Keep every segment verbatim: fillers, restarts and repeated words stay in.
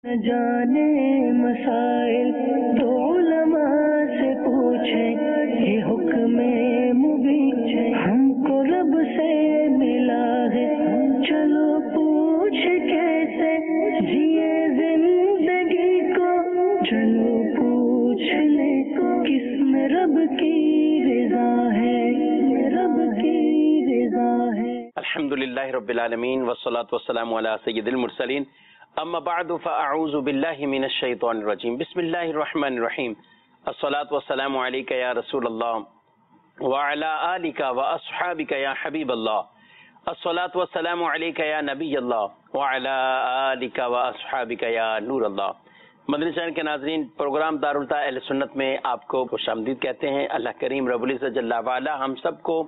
نہ جانے مسائل تو علماء سے پوچھیں، یہ حکم مبین ہم کو رب سے ملا ہے، چلو پوچھ کیسے جیے زندگی کو، چلو پوچھ لے کس میں رب کی رضا ہے، رب کی رضا ہے۔ الحمدللہ رب العالمین والصلاة والسلام علی سید المرسلین، اما بعد فاعوذ باللہ من الشیطان الرجیم، بسم اللہ الرحمن الرحیم، الصلاة والسلام علیک یا رسول اللہ وعلی آلک واصحابک یا حبیب اللہ، الصلاة والسلام علیک یا نبی اللہ وعلی آلک واصحابک یا نور اللہ۔ مدنی چینل کے ناظرین، پروگرام دارالتاء اہل سنت میں آپ کو خوش آمدید کہتے ہیں۔ اللہ کریم رب العزت جل وعلا ہم سب کو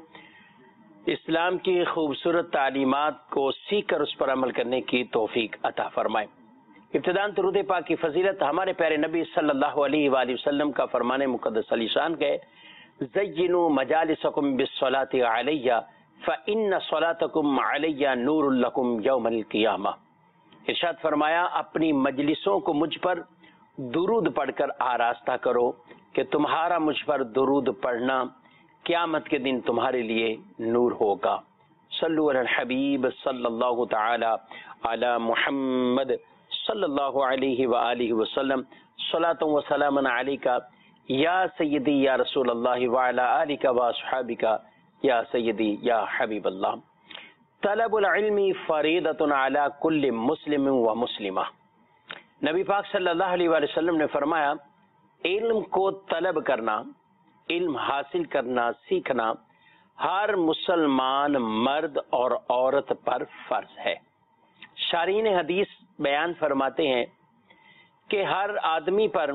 اسلام کی خوبصورت تعلیمات کو سیکھ کر اس پر عمل کرنے کی توفیق عطا فرمائے۔ ابتداءً درود پاک کی فضیلت ہمارے پیارے نبی صلی اللہ علیہ وآلہ وسلم کا فرمان مقدس علی شان ہے، زینوا مجالسکم بالصلاۃ علی فإن صلاتکم علی نور لکم یوم القیامہ۔ ارشاد فرمایا، اپنی مجلسوں کو مجھ پر درود پڑھ کر آراستہ کرو کہ تمہارا مجھ پر درود پڑھنا قیامت کے دن تمہارے لیے نور ہوگا۔ صلو علی الحبیب صلی اللہ تعالی علی محمد صلی اللہ علیہ وآلہ وسلم، صلاۃ و سلام علیک یا سیدی یا رسول اللہ وعلی آلک واصحابک یا سیدی یا حبیب اللہ۔ طلب العلم فریضۃ علی کل مسلم و مسلمہ۔ نبی پاک صلی اللہ علیہ وآلہ وسلم نے فرمایا، علم کو طلب کرنا، علم حاصل کرنا، سیکھنا ہر مسلمان مرد اور عورت پر فرض ہے۔ شارحین حدیث بیان فرماتے ہیں کہ ہر آدمی پر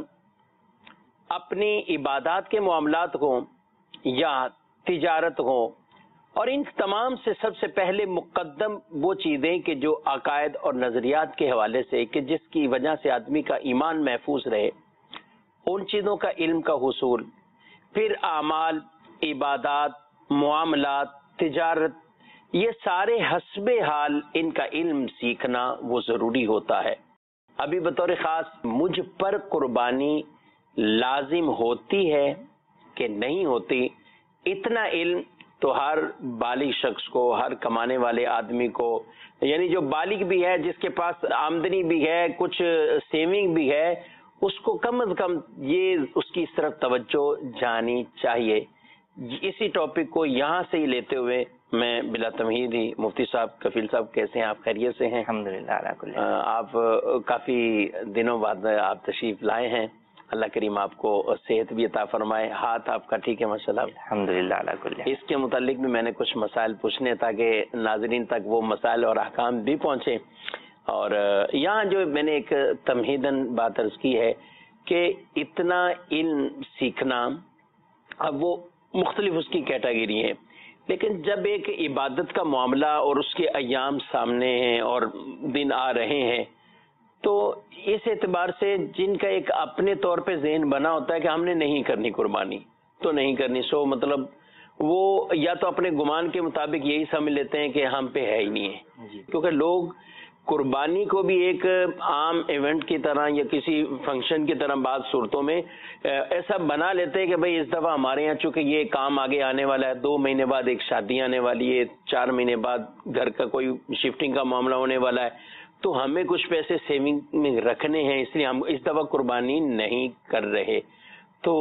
اپنی عبادات کے معاملات ہوں یا تجارت ہو، اور ان تمام سے سب سے پہلے مقدم وہ چیزیں کہ جو عقائد اور نظریات کے حوالے سے کہ جس کی وجہ سے آدمی کا ایمان محفوظ رہے، ان چیزوں کا علم کا حصول، پھر اعمال، عبادات، معاملات، تجارت، یہ سارے حسب حال ان کا علم سیکھنا وہ ضروری ہوتا ہے۔ ابھی بطور خاص مجھ پر قربانی لازم ہوتی ہے کہ نہیں ہوتی، اتنا علم تو ہر بالغ شخص کو، ہر کمانے والے آدمی کو، یعنی جو بالغ بھی ہے، جس کے پاس آمدنی بھی ہے، کچھ سیونگ بھی ہے، اس کو کم از کم یہ اس کی اس طرف توجہ جانی چاہیے۔ اسی ٹاپک کو یہاں سے ہی لیتے ہوئے میں بلا تمہید ہی، مفتی صاحب، کفیل صاحب کیسے ہیں آپ؟ خیریت سے ہیں؟ الحمدللہ۔ آپ کافی دنوں بعد آپ تشریف لائے ہیں، اللہ کریم آپ کو صحت بھی عطا فرمائے، ہاتھ آپ کا ٹھیک ہے ماشاءاللہ؟ الحمدللہ علی کل۔ اس کے متعلق بھی میں نے کچھ مسائل پوچھنے تاکہ ناظرین تک وہ مسائل اور احکام بھی پہنچے۔ اور یہاں جو میں نے ایک تمہیداً بات عرض کی ہے کہ اتنا علم سیکھنا، اب وہ مختلف اس کی کیٹیگری ہیں، لیکن جب ایک عبادت کا معاملہ اور اس کے ایام سامنے ہیں اور دن آ رہے ہیں، تو اس اعتبار سے جن کا ایک اپنے طور پہ ذہن بنا ہوتا ہے کہ ہم نے نہیں کرنی قربانی تو نہیں کرنی، سو مطلب وہ یا تو اپنے گمان کے مطابق یہی سمجھ لیتے ہیں کہ ہم پہ ہے ہی نہیں ہے، کیونکہ لوگ قربانی کو بھی ایک عام ایونٹ کی طرح یا کسی فنکشن کی طرح بعض صورتوں میں ایسا بنا لیتے ہیں کہ بھئی اس دفعہ ہمارے یہاں چونکہ یہ کام آگے آنے والا ہے، دو مہینے بعد ایک شادی آنے والی ہے، چار مہینے بعد گھر کا کوئی شفٹنگ کا معاملہ ہونے والا ہے، تو ہمیں کچھ پیسے سیونگ میں رکھنے ہیں، اس لیے ہم اس دفعہ قربانی نہیں کر رہے۔ تو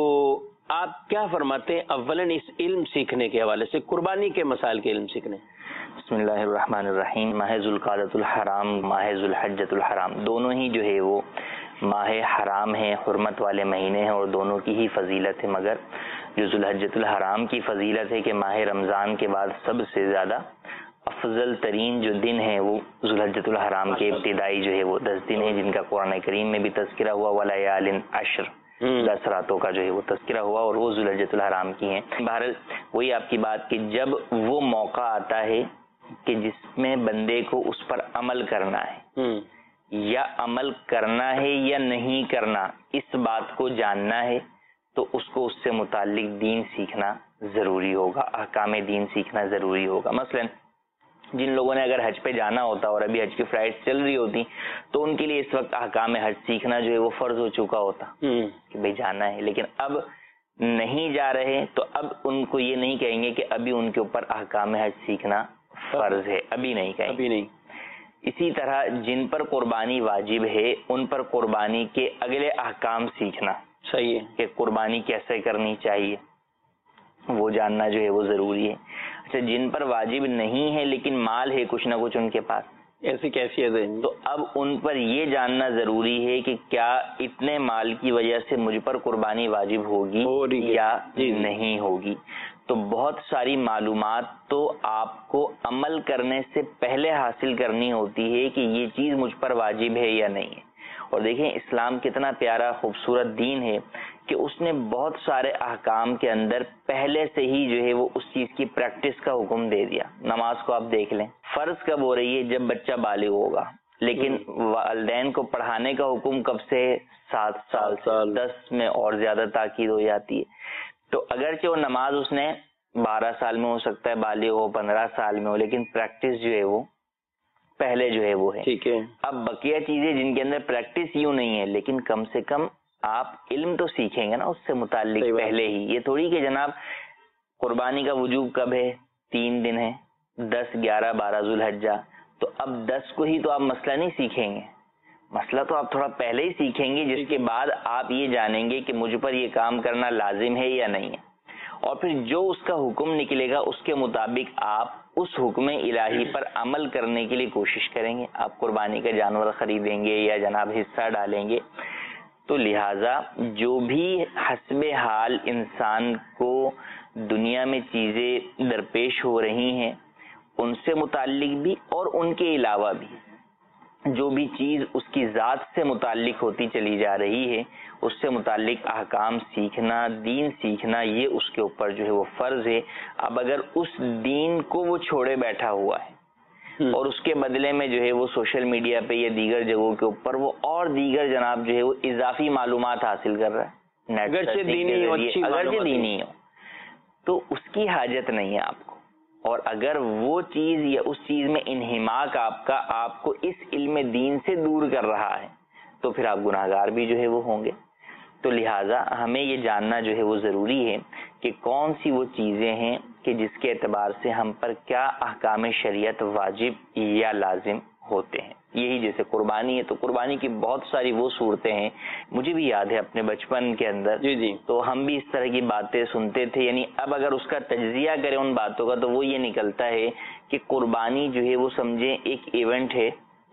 آپ کیا فرماتے ہیں اولاً اس علم سیکھنے کے حوالے سے، قربانی کے مسائل کے علم سیکھنے؟ بسم اللہ الرحمن الرحیم۔ ماہ ذوالقعدۃ الحرام، ماہ ذوالحجۃ الحرام، دونوں ہی جو ہے وہ ماہ حرام ہیں، حرمت والے مہینے ہیں، اور دونوں کی ہی فضیلت ہے، مگر جو ذوالحجۃ الحرام کی فضیلت ہے کہ ماہ رمضان کے بعد سب سے زیادہ افضل ترین جو دن ہے وہ ذوالحجۃ الحرام کے ابتدائی جو ہے وہ دس دن ہیں، جن کا قرآن کریم میں بھی تذکرہ ہوا، ولیال عشر، دس راتوں کا جو ہے وہ تذکرہ ہوا، اور وہ ذوالحجۃ الحرام کی ہیں۔ بہرحال وہی آپ کی بات کہ جب وہ موقع آتا ہے کہ جس میں بندے کو اس پر عمل کرنا ہے، یا عمل کرنا ہے یا نہیں کرنا، اس بات کو جاننا ہے، تو اس کو اس سے متعلق دین سیکھنا ضروری ہوگا، احکام دین سیکھنا ضروری ہوگا۔ مثلا جن لوگوں نے اگر حج پہ جانا ہوتا اور ابھی حج کی فلائٹ چل رہی ہوتی تو ان کے لیے اس وقت احکام حج سیکھنا جو ہے وہ فرض ہو چکا ہوتا کہ بھئی جانا ہے. لیکن اب نہیں جا رہے تو اب ان کو یہ نہیں کہیں گے کہ ابھی ان کے اوپر احکام حج سیکھنا فرض ہے, ابھی نہیں کہیں ابھی نہیں. اسی طرح جن پر قربانی واجب ہے ان پر قربانی کے اگلے احکام سیکھنا صحیح ہے کہ قربانی کیسے کرنی چاہیے وہ جاننا جو ہے وہ ضروری ہے. اچھا, جن پر واجب نہیں ہے لیکن مال ہے کچھ نہ کچھ ان کے پاس, ایسی کیفیت ہے, تو اب ان پر یہ جاننا ضروری ہے کہ کیا اتنے مال کی وجہ سے مجھ پر قربانی واجب ہوگی یا نہیں ہوگی. تو بہت ساری معلومات تو آپ کو عمل کرنے سے پہلے حاصل کرنی ہوتی ہے کہ یہ چیز مجھ پر واجب ہے یا نہیں ہے. اور دیکھیں اسلام کتنا پیارا خوبصورت دین ہے کہ اس نے بہت سارے احکام کے اندر پہلے سے ہی جو ہے وہ اس چیز کی پریکٹس کا حکم دے دیا. نماز کو آپ دیکھ لیں, فرض کب ہو رہی ہے جب بچہ بالغ ہوگا, لیکن والدین کو پڑھانے کا حکم کب سے, سات سال سے دس میں اور زیادہ تاکید ہو جاتی ہے. تو اگرچہ وہ نماز اس نے بارہ سال میں ہو سکتا ہے بالغ ہو, پندرہ سال میں ہو, لیکن پریکٹس جو ہے وہ پہلے جو ہے وہ ہے. ٹھیک ہے, اب بقیہ چیزیں جن کے اندر پریکٹس یوں نہیں ہے لیکن کم سے کم آپ علم تو سیکھیں گے نا اس سے متعلق پہلے ہی. یہ تھوڑی کہ جناب قربانی کا وجوب کب ہے, تین دن ہے, دس گیارہ بارہ ذوالحجہ, تو اب دس کو ہی تو آپ مسئلہ نہیں سیکھیں گے, مسئلہ تو آپ تھوڑا پہلے ہی سیکھیں گے جس کے بعد آپ یہ جانیں گے کہ مجھ پر یہ کام کرنا لازم ہے یا نہیں ہے. اور پھر جو اس کا حکم نکلے گا اس کے مطابق آپ اس حکم الہی پر عمل کرنے کے لیے کوشش کریں گے. آپ قربانی کا جانور خریدیں گے یا جناب حصہ ڈالیں گے, تو لہٰذا جو بھی حسب حال انسان کو دنیا میں چیزیں درپیش ہو رہی ہیں ان سے متعلق بھی اور ان کے علاوہ بھی جو بھی چیز اس کی ذات سے متعلق ہوتی چلی جا رہی ہے اس سے متعلق احکام سیکھنا, دین سیکھنا, یہ اس کے اوپر جو ہے وہ فرض ہے. اب اگر اس دین کو وہ چھوڑے بیٹھا ہوا ہے اور اس کے بدلے میں جو ہے وہ سوشل میڈیا پہ یا دیگر جگہوں کے اوپر وہ اور دیگر جناب جو ہے وہ اضافی معلومات حاصل کر رہا ہے, اگرچہ دینی ہو, اگرچہ دینی ہو, تو اس کی حاجت نہیں ہے آپ کو. اور اگر وہ چیز یا اس چیز میں انہماک آپ کا آپ کو اس علم دین سے دور کر رہا ہے تو پھر آپ گناہ گار بھی جو ہے وہ ہوں گے. تو لہٰذا ہمیں یہ جاننا جو ہے وہ ضروری ہے کہ کون سی وہ چیزیں ہیں کہ جس کے اعتبار سے ہم پر کیا احکام شریعت واجب یا لازم ہوتے ہیں. یہی جیسے قربانی ہے تو قربانی کی بہت ساری وہ صورتیں ہیں, مجھے بھی یاد ہے اپنے بچپن کے اندر جی جی تو ہم بھی اس طرح کی باتیں سنتے تھے. یعنی اب اگر اس کا تجزیہ کریں ان باتوں کا تو وہ یہ نکلتا ہے کہ قربانی جو ہے وہ سمجھیں ایک ایونٹ ہے,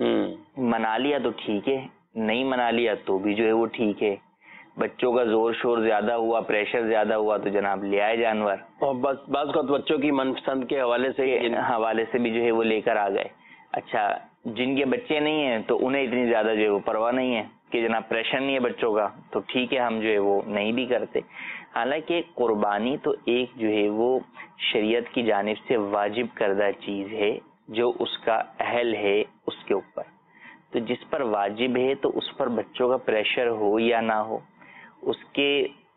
منا لیا تو ٹھیک ہے, نہیں منا لیا تو بھی جو ہے وہ ٹھیک ہے. بچوں کا زور شور زیادہ ہوا, پریشر زیادہ ہوا تو جناب لے آئے جانور, اور بس بعض کا بچوں کی من پسند کے حوالے سے حوالے سے بھی جو ہے وہ لے کر آ گئے. اچھا, جن کے بچے نہیں ہیں تو انہیں اتنی زیادہ جو ہے وہ پرواہ نہیں ہے کہ جناب پریشر نہیں ہے بچوں کا تو ٹھیک ہے, ہم جو ہے وہ نہیں بھی کرتے. حالانکہ قربانی تو ایک جو ہے وہ شریعت کی جانب سے واجب کردہ چیز ہے جو اس کا اہل ہے اس کے اوپر. تو جس پر واجب ہے تو اس پر بچوں کا پریشر ہو یا نہ ہو, اس کے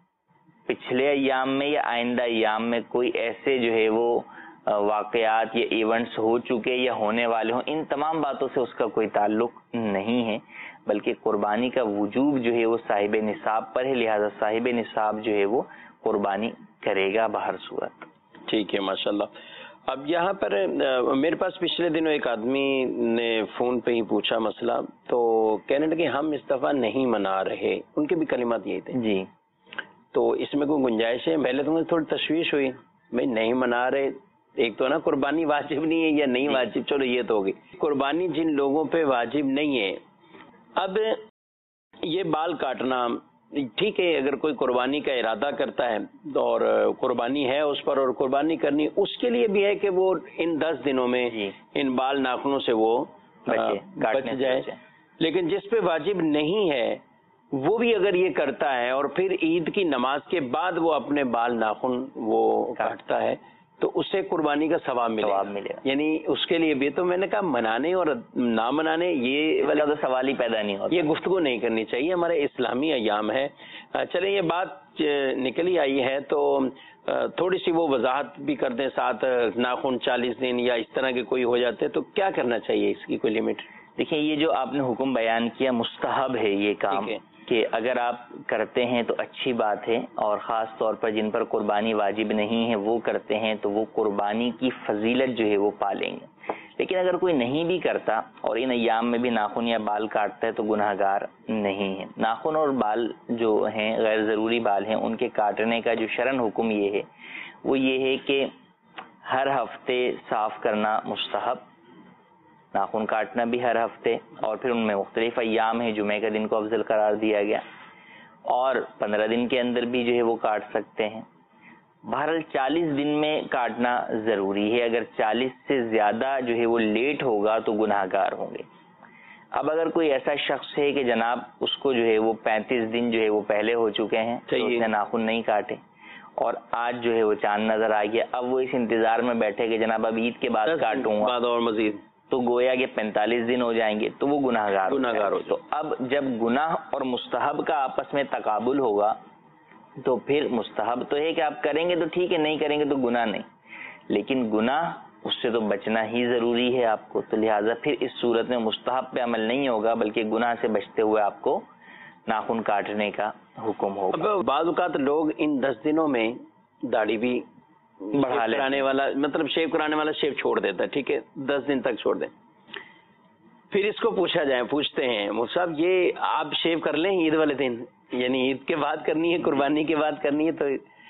پچھلے ایام میں یا آئندہ ایام میں کوئی ایسے جو ہے وہ واقعات یا ایونٹس ہو چکے یا ہونے والے ہوں, ان تمام باتوں سے اس کا کوئی تعلق نہیں ہے. بلکہ قربانی کا وجوب جو ہے وہ صاحب نصاب پر ہے, لہذا صاحب نصاب جو ہے وہ قربانی کرے گا بہر صورت. ٹھیک ہے, ماشاءاللہ. اب یہاں پر میرے پاس پچھلے دنوں ایک آدمی نے فون پہ ہی پوچھا مسئلہ, تو کہنے لگے ہم اس دفعہ نہیں منا رہے, ان کے بھی کلمات یہی تھے جی, تو اس میں کوئی گنجائش ہے؟ پہلے تو مجھے تھوڑی تشویش ہوئی, بھائی نہیں منا رہے, ایک تو نا قربانی واجب نہیں ہے یا نہیں واجب, چلو یہ تو ہوگی. قربانی جن لوگوں پہ واجب نہیں ہے, اب یہ بال کاٹنا ٹھیک ہے, اگر کوئی قربانی کا ارادہ کرتا ہے اور قربانی ہے اس پر اور قربانی کرنی, اس کے لیے بھی ہے کہ وہ ان دس دنوں میں ان بال ناخنوں سے وہ بچ جائے. لیکن جس پہ واجب نہیں ہے وہ بھی اگر یہ کرتا ہے اور پھر عید کی نماز کے بعد وہ اپنے بال ناخن وہ کاٹتا ہے تو اسے قربانی کا ثواب ملے گا. یعنی اس کے لیے بھی. تو میں نے کہا منانے اور نہ منانے یہ والا تو سوال ہی پیدا نہیں ہوتا, یہ گفتگو نہیں کرنی چاہیے, ہمارے اسلامی ایام ہے. چلیں یہ بات نکلی آئی ہے تو تھوڑی سی وہ وضاحت بھی کر دیں ساتھ، ناخن چالیس دن یا اس طرح کے کوئی ہو جاتے تو کیا کرنا چاہیے، اس کی کوئی لمٹ؟ دیکھیں یہ جو آپ نے حکم بیان کیا مستحب ہے یہ کام، کہ اگر آپ کرتے ہیں تو اچھی بات ہے، اور خاص طور پر جن پر قربانی واجب نہیں ہے وہ کرتے ہیں تو وہ قربانی کی فضیلت جو ہے وہ پالیں گے۔ لیکن اگر کوئی نہیں بھی کرتا اور ان ایام میں بھی ناخن یا بال کاٹتا ہے تو گناہ گار نہیں ہے۔ ناخن اور بال جو ہیں غیر ضروری بال ہیں، ان کے کاٹنے کا جو شرعن حکم یہ ہے وہ یہ ہے کہ ہر ہفتے صاف کرنا مستحب، ناخن کاٹنا بھی ہر ہفتے، اور پھر ان میں مختلف ایام ہیں، جمعے کا دن کو افضل قرار دیا گیا، اور پندرہ دن کے اندر بھی جو ہے وہ کاٹ سکتے ہیں۔ بہرحال چالیس دن میں کاٹنا ضروری ہے، اگر چالیس سے زیادہ جو ہے وہ لیٹ ہوگا تو گناہ گار ہوں گے۔ اب اگر کوئی ایسا شخص ہے کہ جناب اس کو جو ہے وہ پینتیس دن جو ہے وہ پہلے ہو چکے ہیں تو اس نے ناخن نہیں کاٹے، اور آج جو ہے وہ چاند نظر آ گیا، اب وہ اس انتظار میں بیٹھے کہ جناب اب عید کے بعد کاٹوں گا اور مزید تو گویا کہ پینتالیس دن ہو جائیں گے تو وہ گناہ گار گناہ گار ہو۔ تو اب جب گناہ اور مستحب کا آپس میں تقابل ہوگا تو پھر مستحب تو ہے کہ آپ کریں گے تو ٹھیک ہے، نہیں کریں گے تو گناہ نہیں، لیکن گناہ اس سے تو بچنا ہی ضروری ہے آپ کو، تو لہٰذا پھر اس صورت میں مستحب پہ عمل نہیں ہوگا بلکہ گناہ سے بچتے ہوئے آپ کو ناخن کاٹنے کا حکم ہوگا۔ اب بعض اوقات لوگ ان دس دنوں میں داڑھی بھی بڑھا کرانے والا، مطلب شیو کرانے والا شیو چھوڑ دیتا ہے، ٹھیک ہے، دس دن تک چھوڑ دیں، پھر اس کو پوچھا جائے، پوچھتے ہیں مفتی صاحب یہ آپ شیو کر لیں عید والے دن، یعنی عید کے بعد کرنی ہے، قربانی کے بعد کرنی ہے، تو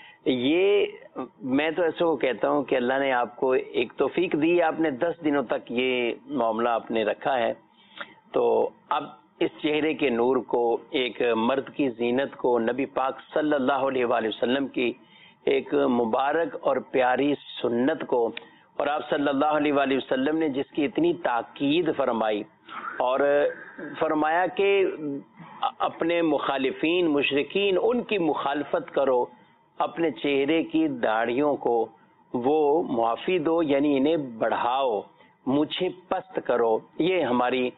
یہ میں تو ایسے کو کہتا ہوں کہ اللہ نے آپ کو ایک توفیق دی، آپ نے دس دنوں تک یہ معاملہ آپ نے رکھا ہے، تو اب اس چہرے کے نور کو، ایک مرد کی زینت کو، نبی پاک صلی اللہ علیہ وآلہ وسلم کی ایک مبارک اور پیاری سنت کو، اور آپ صلی اللہ علیہ وآلہ وسلم نے جس کی اتنی تاکید فرمائی اور فرمایا کہ اپنے مخالفین مشرکین ان کی مخالفت کرو، اپنے چہرے کی داڑھیوں کو وہ معافی دو، یعنی انہیں بڑھاؤ، مجھے پست کرو، یہ ہماری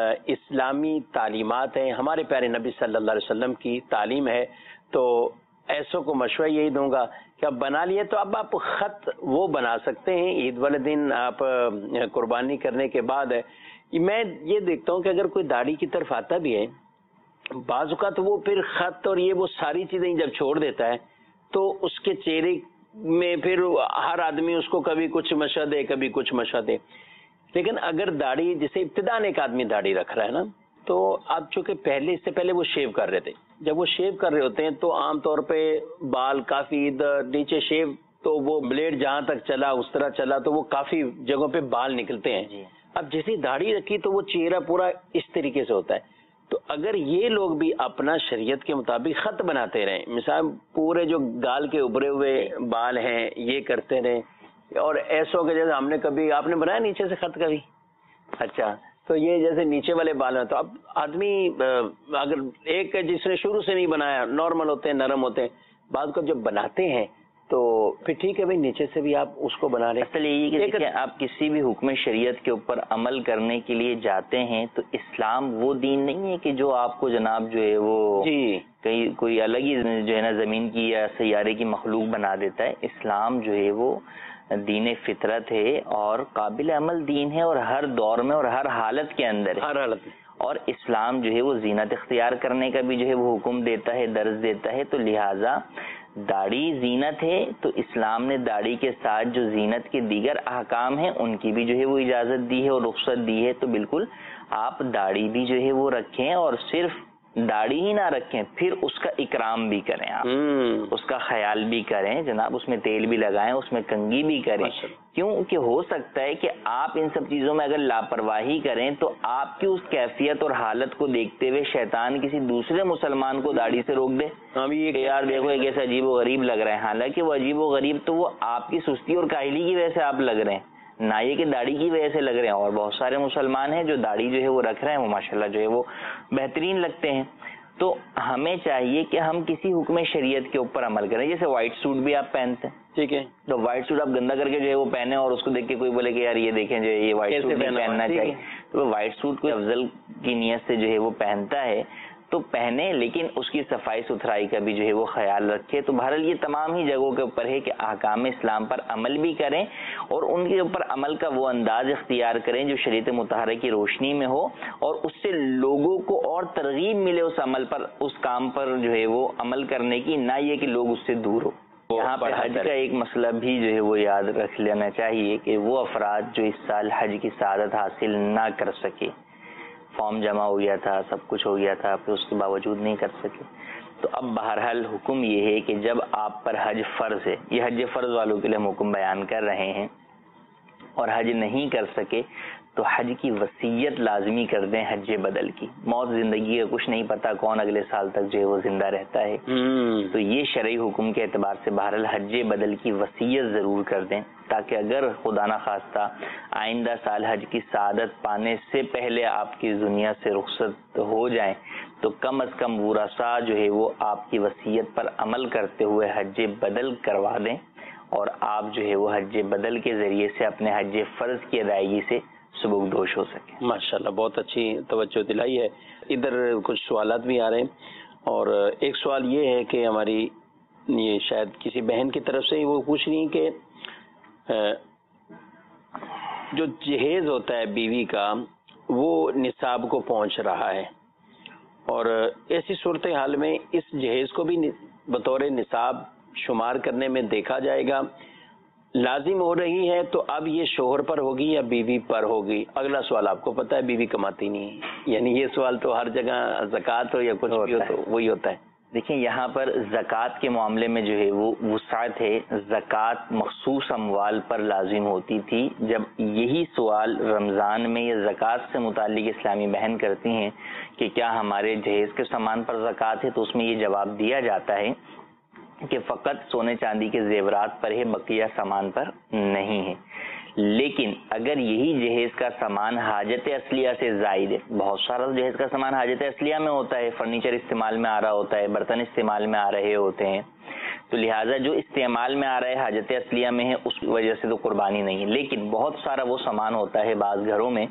اسلامی تعلیمات ہیں، ہمارے پیارے نبی صلی اللہ علیہ وسلم کی تعلیم ہے۔ تو ایسوں کو مشورہ یہی دوں گا کہ اب بنا لیے تو اب آپ خط وہ بنا سکتے ہیں عید والے دن، آپ قربانی کرنے کے بعد ہے۔ میں یہ دیکھتا ہوں کہ اگر کوئی داڑھی کی طرف آتا بھی ہے بعض اوقات وہ پھر خط اور یہ وہ ساری چیزیں جب چھوڑ دیتا ہے تو اس کے چہرے میں پھر ہر آدمی اس کو کبھی کچھ مشورہ دے کبھی کچھ مشورہ دے، لیکن اگر داڑھی جیسے ابتداء ایک آدمی داڑھی رکھ رہا ہے نا، تو اب چونکہ پہلے اس سے پہلے وہ شیو کر رہے تھے، جب وہ شیو کر رہے ہوتے ہیں تو عام طور پہ بال کافی ادھر نیچے شیو، تو وہ بلیڈ جہاں تک چلا اس طرح چلا تو وہ کافی جگہوں پہ بال نکلتے ہیں۔ اب جیسے داڑھی رکھی تو وہ چہرہ پورا اس طریقے سے ہوتا ہے۔ تو اگر یہ لوگ بھی اپنا شریعت کے مطابق خط بناتے رہیں، مثال پورے جو گال کے ابھرے ہوئے بال ہیں یہ کرتے رہیں، اور ایسوں کے جیسے ہم نے کبھی، آپ نے بنایا نیچے سے خط کبھی؟ اچھا، تو یہ جیسے نیچے والے بال ہیں تو اب آدمی اگر ایک جس نے شروع سے نہیں بنایا، نارمل ہوتے ہیں، نرم ہوتے ہیں، بعض کو جب بناتے ہیں تو پھر ٹھیک ہے بھائی نیچے سے بھی آپ اس کو بنا لیں۔ اصل یہی کہ آپ کسی بھی حکم شریعت کے اوپر عمل کرنے کے لیے جاتے ہیں تو اسلام وہ دین نہیں ہے کہ جو آپ کو جناب جو ہے وہ جی کئی کوئی الگ ہی جو ہے نا زمین کی یا سیارے کی مخلوق بنا دیتا ہے۔ اسلام جو ہے وہ دین فطرت ہے اور قابل عمل دین ہے، اور ہر دور میں اور ہر حالت کے اندر ہے، ہر حالت میں۔ اور اسلام جو ہے وہ زینت اختیار کرنے کا بھی جو ہے وہ حکم دیتا ہے، درس دیتا ہے، تو لہٰذا داڑھی زینت ہے تو اسلام نے داڑھی کے ساتھ جو زینت کے دیگر احکام ہیں ان کی بھی جو ہے وہ اجازت دی ہے اور رخصت دی ہے، تو بالکل آپ داڑھی بھی جو ہے وہ رکھیں، اور صرف داڑھی ہی نہ رکھیں، پھر اس کا اکرام بھی کریں، آپ اس کا خیال بھی کریں جناب، اس میں تیل بھی لگائیں، اس میں کنگھی بھی کریں، کیوں کہ ہو سکتا ہے کہ آپ ان سب چیزوں میں اگر لاپرواہی کریں تو آپ کی اس کیفیت اور حالت کو دیکھتے ہوئے شیطان کسی دوسرے مسلمان کو داڑھی سے روک دے کہ یار دیکھو ایک ایسا عجیب و غریب لگ رہا ہے، حالانکہ وہ عجیب و غریب تو وہ آپ کی سستی اور کاہلی کی وجہ سے آپ لگ رہے ہیں، نہ یہ کہ داڑھی کی وجہ سے لگ رہے ہیں۔ اور بہت سارے مسلمان ہیں جو داڑھی جو ہے وہ رکھ رہے ہیں، وہ ماشاءاللہ جو ہے وہ بہترین لگتے ہیں۔ تو ہمیں چاہیے کہ ہم کسی حکم شریعت کے اوپر عمل کریں، جیسے وائٹ سوٹ بھی آپ پہنتے ہیں، ٹھیک ہے، تو وائٹ سوٹ آپ گندا کر کے جو ہے وہ پہنے اور اس کو دیکھ کے کوئی بولے کہ یار یہ دیکھیں جو یہ وائٹ سوٹ پہننا چاہیے، تو وائٹ سوٹ کو افضل کی نیت سے جو ہے وہ پہنتا ہے تو پہنے، لیکن اس کی صفائی ستھرائی کا بھی جو ہے وہ خیال رکھے۔ تو بہرحال یہ تمام ہی جگہوں کے اوپر ہے کہ احکام اسلام پر عمل بھی کریں اور ان کے اوپر عمل کا وہ انداز اختیار کریں جو شریعت مطہرہ کی روشنی میں ہو، اور اس سے لوگوں کو اور ترغیب ملے اس عمل پر، اس کام پر جو ہے وہ عمل کرنے کی، نہ یہ کہ لوگ اس سے دور ہو۔ یہاں پر حج کا ایک مسئلہ بھی جو ہے وہ یاد رکھ لینا چاہیے کہ وہ افراد جو اس سال حج کی سعادت حاصل نہ کر سکے، فارم جمع ہو گیا تھا، سب کچھ ہو گیا تھا، پھر اس کے باوجود نہیں کر سکے، تو اب بہرحال حکم یہ ہے کہ جب آپ پر حج فرض ہے، یہ حج فرض والوں کے لیے ہم حکم بیان کر رہے ہیں، اور حج نہیں کر سکے تو حج کی وصیت لازمی کر دیں حج بدل کی۔ موت زندگی کا کچھ نہیں پتا، کون اگلے سال تک جو ہے وہ زندہ رہتا ہے، تو یہ شرعی حکم کے اعتبار سے بہرحال حج بدل کی وصیت ضرور کر دیں، تاکہ اگر خدا نخواستہ آئندہ سال حج کی سعادت پانے سے پہلے آپ کی دنیا سے رخصت ہو جائیں تو کم از کم ورثاء جو ہے وہ آپ کی وصیت پر عمل کرتے ہوئے حج بدل کروا دیں، اور آپ جو ہے وہ حج بدل کے ذریعے سے اپنے حج فرض کی ادائیگی سے سبکدوش ہو سکے۔ ماشاءاللہ، بہت اچھی توجہ دلائی ہے۔ ادھر کچھ سوالات بھی آ رہے ہیں، اور ایک سوال یہ ہے کہ ہماری یہ شاید کسی بہن کی طرف سے وہ پوچھ رہی ہیں کہ جو جہیز ہوتا ہے بیوی کا وہ نصاب کو پہنچ رہا ہے، اور ایسی صورتحال میں اس جہیز کو بھی بطور نصاب شمار کرنے میں دیکھا جائے گا، لازم ہو رہی ہے، تو اب یہ شوہر پر ہوگی یا بیوی پر ہوگی؟ اگلا سوال آپ کو پتہ ہے بیوی کماتی نہیں ہے، یعنی یہ سوال تو ہر جگہ زکوٰۃ ہو یا کچھ بھی ہو تو وہی ہوتا ہے۔ دیکھیں یہاں پر زکوٰۃ کے معاملے میں جو ہے وہ وسعت ہے، زکوٰۃ مخصوص اموال پر لازم ہوتی تھی۔ جب یہی سوال رمضان میں یا زکوٰۃ سے متعلق اسلامی بہن کرتی ہیں کہ کیا ہمارے جہیز کے سامان پر زکوٰۃ ہے، تو اس میں یہ جواب دیا جاتا ہے کہ فقط سونے چاندی کے زیورات پر ہے، بقیہ سامان پر نہیں ہے۔ لیکن اگر یہی جہیز کا سامان حاجت اصلیہ سے زائد ہے، بہت سارا جہیز کا سامان حاجت اصلیہ میں ہوتا ہے، فرنیچر استعمال میں آ رہا ہوتا ہے، برتن استعمال میں آ رہے ہوتے ہیں، تو لہٰذا جو استعمال میں آ رہا ہے حاجت اصلیہ میں ہے، اس وجہ سے تو قربانی نہیں ہے۔ لیکن بہت سارا وہ سامان ہوتا ہے بعض گھروں میں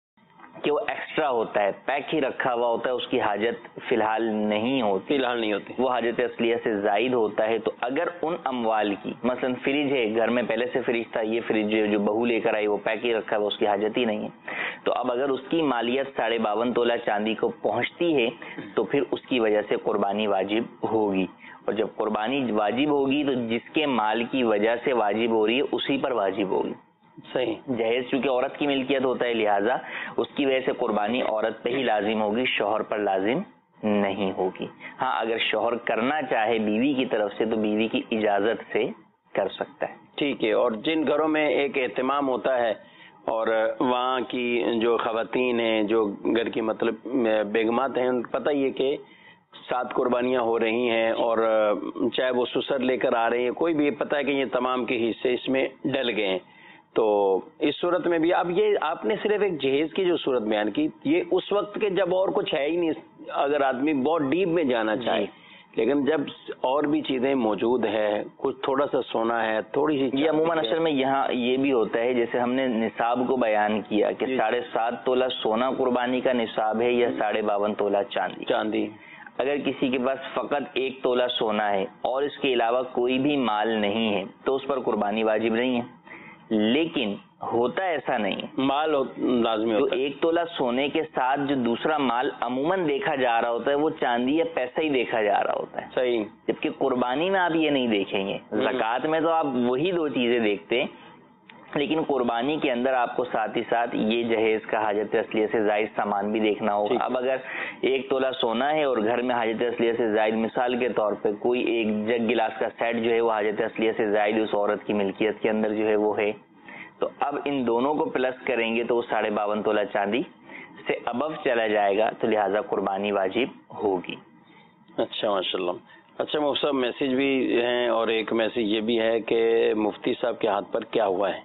کہ وہ ایکسٹرا ہوتا ہے، پیک ہی رکھا ہوا ہوتا ہے، اس کی حاجت فی الحال نہیں ہوتی فی الحال نہیں ہوتی وہ حاجت اصلیہ سے زائد ہوتا ہے۔ تو اگر ان اموال کی، مثلا فریج ہے، گھر میں پہلے سے فریج تھا، یہ فریج جو بہو لے کر آئی وہ پیک ہی رکھا ہوا، اس کی حاجت ہی نہیں ہے، تو اب اگر اس کی مالیت ساڑھے باون تولہ چاندی کو پہنچتی ہے تو پھر اس کی وجہ سے قربانی واجب ہوگی، اور جب قربانی واجب ہوگی تو جس کے مال کی وجہ سے واجب ہو رہی ہے اسی پر واجب ہوگی۔ صحیح، جہیز چونکہ عورت کی ملکیت ہوتا ہے، لہٰذا اس کی وجہ سے قربانی عورت پہ ہی لازم ہوگی، شوہر پر لازم نہیں ہوگی۔ ہاں اگر شوہر کرنا چاہے بیوی کی طرف سے تو بیوی کی اجازت سے کر سکتا ہے۔ ٹھیک ہے۔ اور جن گھروں میں ایک اہتمام ہوتا ہے اور وہاں کی جو خواتین ہیں، جو گھر کی مطلب بیگمات ہیں، ان کو پتہ ہی ہے کہ سات قربانیاں ہو رہی ہیں، اور چاہے وہ سسر لے کر آ رہے ہیں، کوئی بھی پتہ ہے کہ یہ تمام کے حصے اس میں ڈل گئے ہیں، تو اس صورت میں بھی اب یہ آپ نے صرف ایک جہیز کی جو صورت بیان کی، یہ اس وقت کے جب اور کچھ ہے ہی نہیں، اگر آدمی بہت ڈیپ میں جانا چاہے، لیکن جب اور بھی چیزیں موجود ہے، کچھ تھوڑا سا سونا ہے، تھوڑی سی، یہ عموماً اصل میں یہاں یہ بھی ہوتا ہے، جیسے ہم نے نصاب کو بیان کیا کہ ساڑھے سات تولہ سونا قربانی کا نصاب ہے یا ساڑھے باون تولہ چاندی چاندی اگر کسی کے پاس فقط ایک تولہ سونا ہے اور اس کے علاوہ کوئی بھی مال نہیں ہے تو اس پر قربانی واجب نہیں ہے۔ لیکن ہوتا ایسا نہیں ہے، مال لازمی جو ہوتا ہے۔ ایک تولہ سونے کے ساتھ جو دوسرا مال عموماً دیکھا جا رہا ہوتا ہے وہ چاندی یا پیسہ ہی دیکھا جا رہا ہوتا ہے، صحیح، جبکہ قربانی میں آپ یہ نہیں دیکھیں گے۔ زکوٰۃ میں تو آپ وہی دو چیزیں دیکھتے ہیں، لیکن قربانی کے اندر آپ کو ساتھ ہی ساتھ یہ جہیز کا حاجت اصلیہ سے زائد سامان بھی دیکھنا ہوگا۔ اب اگر ایک تولہ سونا ہے اور گھر میں حاجت اصلیہ سے زائد، مثال کے طور پہ کوئی ایک جگ گلاس کا سیٹ جو ہے وہ حاجت اصلیہ سے زائد اس عورت کی ملکیت کے اندر جو ہے وہ ہے، تو اب ان دونوں کو پلس کریں گے تو وہ ساڑھے باون تولہ چاندی سے ابو چلا جائے گا، تو لہٰذا قربانی واجب ہوگی۔ اچھا، ماشاء اللہ۔ اچھا مفتی صاحب، میسج بھی ہیں، اور ایک میسج یہ بھی ہے کہ مفتی صاحب کے ہاتھ پر کیا ہوا ہے،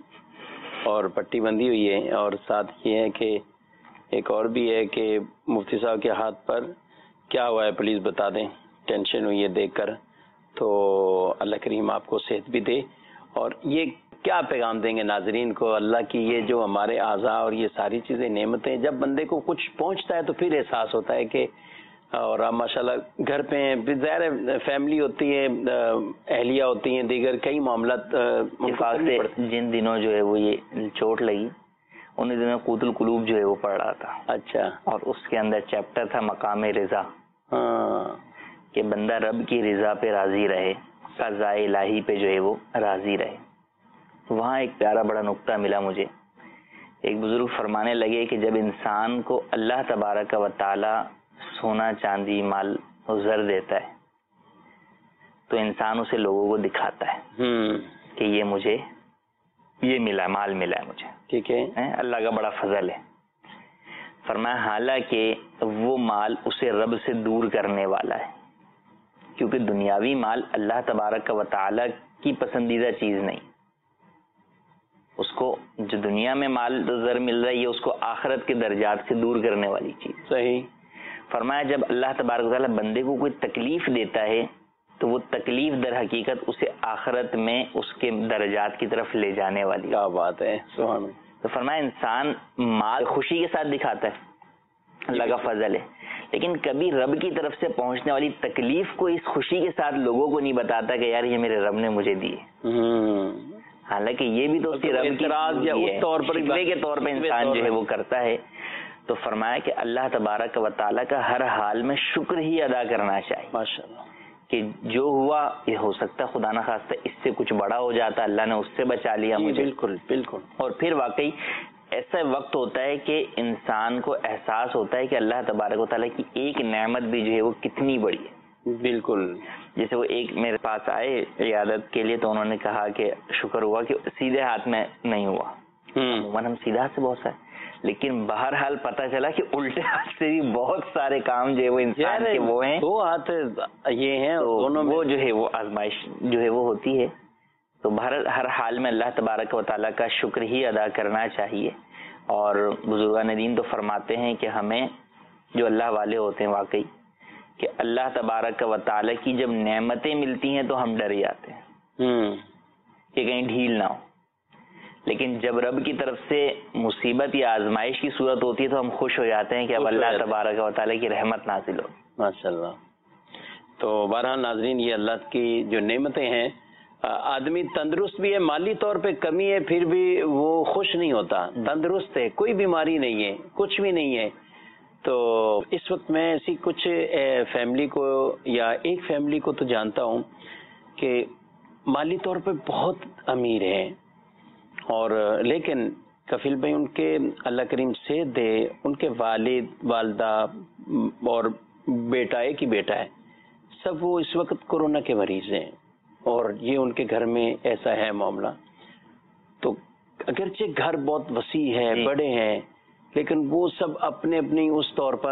اور پٹی بندھی ہوئی ہے، اور ساتھ یہ ہے کہ ایک اور بھی ہے کہ مفتی صاحب کے ہاتھ پر کیا ہوا ہے، پلیز بتا دیں، ٹینشن ہوئی ہے دیکھ کر، تو اللہ کریم آپ کو صحت بھی دے۔ اور یہ کیا پیغام دیں گے ناظرین کو، اللہ کی یہ جو ہمارے اعضاء اور یہ ساری چیزیں نعمتیں، جب بندے کو کچھ پہنچتا ہے تو پھر احساس ہوتا ہے کہ اور آپ ماشاءاللہ گھر پہ ہیں، ظاہر ہے فیملی ہوتی ہے، اہلیہ ہوتی ہیں، دیگر کئی معاملات سے جن دنوں جو ہے وہ یہ چوٹ لگی ان دنوں قوت القلوب جو ہے وہ پڑھ رہا تھا. اچھا. اور اس کے اندر چیپٹر تھا مقام رضا. ہاں کہ بندہ رب کی رضا پہ راضی رہے، قضاء الہی پہ جو ہے وہ راضی رہے. وہاں ایک پیارا بڑا نقطہ ملا مجھے. ایک بزرگ فرمانے لگے کہ جب انسان کو اللہ تبارک و تعالی سونا چاندی مال و زر دیتا ہے تو انسان اسے لوگوں کو دکھاتا ہے کہ یہ مجھے یہ ملا، مال ملا ہے مجھے، ٹھیک ہے، اللہ کا بڑا فضل ہے. فرمایا حالانکہ وہ مال اسے رب سے دور کرنے والا ہے، کیونکہ دنیاوی مال اللہ تبارک و تعالی کی پسندیدہ چیز نہیں. اس کو جو دنیا میں مال زر مل رہا ہے یہ اس کو آخرت کے درجات سے دور کرنے والی چیز. صحیح. فرمایا جب اللہ تبارک و تعالی بندے کو کوئی تکلیف دیتا ہے تو وہ تکلیف در حقیقت اسے آخرت میں اس کے درجات کی طرف لے جانے والی. کیا بات ہے، سبحان اللہ. تو فرمایا انسان مال خوشی کے ساتھ دکھاتا ہے، اللہ کا فضل ہے، لیکن کبھی رب کی طرف سے پہنچنے والی تکلیف کو اس خوشی کے ساتھ لوگوں کو نہیں بتاتا کہ یار یہ میرے رب نے مجھے دی ہے. حالانکہ یہ بھی تو اس کی رب کی یا اس طور پر شکوے کے طور پہ انسان جو ہے وہ کرتا ہے. تو فرمایا کہ اللہ تبارک و تعالیٰ کا ہر حال میں شکر ہی ادا کرنا چاہیے. ماشاءاللہ. کہ جو ہوا یہ ہو سکتا ہے خدا نہ خواستہ اس سے کچھ بڑا ہو جاتا، اللہ نے اس سے بچا لیا مجھے. بالکل بالکل. اور پھر واقعی ایسا وقت ہوتا ہے کہ انسان کو احساس ہوتا ہے کہ اللہ تبارک و تعالیٰ کی ایک نعمت بھی جو ہے وہ کتنی بڑی ہے. بالکل. جیسے وہ ایک میرے پاس آئے عیادت کے لیے تو انہوں نے کہا کہ شکر ہوا کہ سیدھے ہاتھ میں نہیں ہوا. عموماً ہم سیدھا ہاتھ سے بہت سارے، لیکن بہرحال پتہ چلا کہ الٹے ہاتھ سے بھی بہت سارے کام جو ہے وہ انسان کے وہ ہیں، دو ہاتھ یہ ہیں دونوں، وہ جو ہے وہ آزمائش جو ہے وہ ہوتی ہے. تو بہرحال ہر حال میں اللہ تبارک و تعالیٰ کا شکر ہی ادا کرنا چاہیے. اور بزرگان دین تو فرماتے ہیں کہ ہمیں جو اللہ والے ہوتے ہیں واقعی کہ اللہ تبارک و تعالیٰ کی جب نعمتیں ملتی ہیں تو ہم ڈر جاتے ہیں کہ کہیں ڈھیل نہ ہو، لیکن جب رب کی طرف سے مصیبت یا آزمائش کی صورت ہوتی ہے تو ہم خوش ہو جاتے ہیں کہ اب اللہ تبارک و تعالیٰ کی رحمت نازل ہو. ماشاءاللہ. تو بہرحال ناظرین یہ اللہ کی جو نعمتیں ہیں، آدمی تندرست بھی ہے، مالی طور پہ کمی ہے پھر بھی وہ خوش نہیں ہوتا. تندرست ہے، کوئی بیماری نہیں ہے، کچھ بھی نہیں ہے. تو اس وقت میں ایسی کچھ فیملی کو یا ایک فیملی کو تو جانتا ہوں کہ مالی طور پہ بہت امیر ہیں، اور لیکن کفیل بھائی ان کے اللہ کریم صحت دے، ان کے والد والدہ اور بیٹا ایک ہی بیٹا ہے، سب وہ اس وقت کورونا کے مریض ہیں، اور یہ ان کے گھر میں ایسا ہے معاملہ. تو اگرچہ گھر بہت وسیع ہے، بڑے ہیں، لیکن وہ سب اپنے اپنی اس طور پر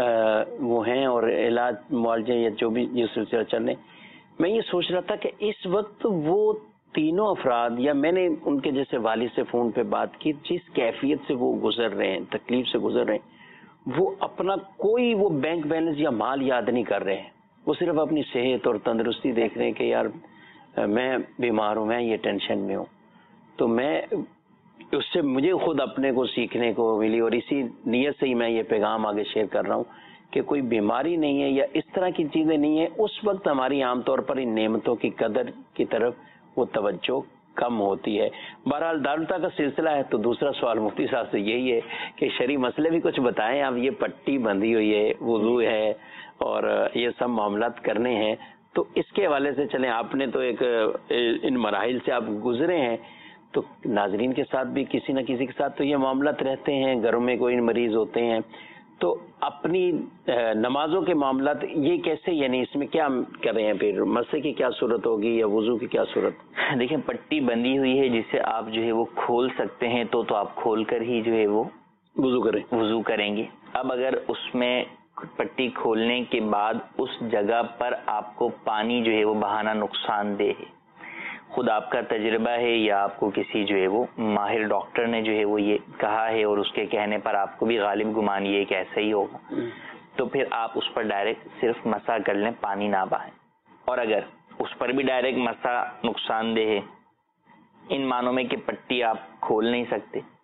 وہ ہیں، اور علاج معالجے یا جو بھی یہ سلسلہ چل رہے. میں یہ سوچ رہا تھا کہ اس وقت وہ تینوں افراد، یا میں نے ان کے جیسے والد سے فون پہ بات کی، جس کیفیت سے وہ گزر رہے ہیں، تکلیف سے گزر رہے ہیں، وہ اپنا کوئی وہ بینک بیلنس یا مال یاد نہیں کر رہے ہیں. وہ صرف اپنی صحت اور تندرستی دیکھ رہے ہیں کہ یار میں بیمار ہوں، میں یہ ٹینشن میں ہوں. تو میں اس سے مجھے خود اپنے کو سیکھنے کو ملی، اور اسی نیت سے ہی میں یہ پیغام آگے شیئر کر رہا ہوں کہ کوئی بیماری نہیں ہے یا اس طرح کی چیزیں نہیں ہیں. اس وقت ہماری عام طور پر ان نعمتوں کی قدر کی طرف وہ توجہ کم ہوتی ہے. بہرحال دارالفتہ کا سلسلہ ہے تو دوسرا سوال مفتی صاحب سے یہی ہے کہ شرعی مسئلے بھی کچھ بتائیں. اب یہ پٹی بندھی ہوئی ہے، وضو ہے، اور یہ سب معاملات کرنے ہیں، تو اس کے حوالے سے چلیں. آپ نے تو ایک ان مراحل سے آپ گزرے ہیں، تو ناظرین کے ساتھ بھی کسی نہ کسی کے ساتھ تو یہ معاملات رہتے ہیں، گھروں میں کوئی مریض ہوتے ہیں، تو اپنی نمازوں کے معاملات یہ کیسے، یعنی اس میں کیا کر رہے ہیں؟ پھر مسے کی کیا صورت ہوگی یا وضو کی کیا صورت؟ دیکھیں پٹی بندھی ہوئی ہے جسے آپ جو ہے وہ کھول سکتے ہیں تو تو آپ کھول کر ہی جو ہے وہ وضو کریں وضو کریں گے. اب اگر اس میں پٹی کھولنے کے بعد اس جگہ پر آپ کو پانی جو ہے وہ بہانا نقصان دہ ہے، خود آپ کا تجربہ ہے یا آپ کو کسی جو ہے وہ ماہر ڈاکٹر نے جو ہے وہ یہ کہا ہے اور اس کے کہنے پر آپ کو بھی غالب گمان یہ کہ ایسا ہی ہوگا، تو پھر آپ اس پر ڈائریکٹ صرف مسح کر لیں، پانی نہ بہائیں. اور اگر اس پر بھی ڈائریکٹ مسح نقصان دہ ہے ان معنوں میں کہ پٹی آپ کھول نہیں سکتے،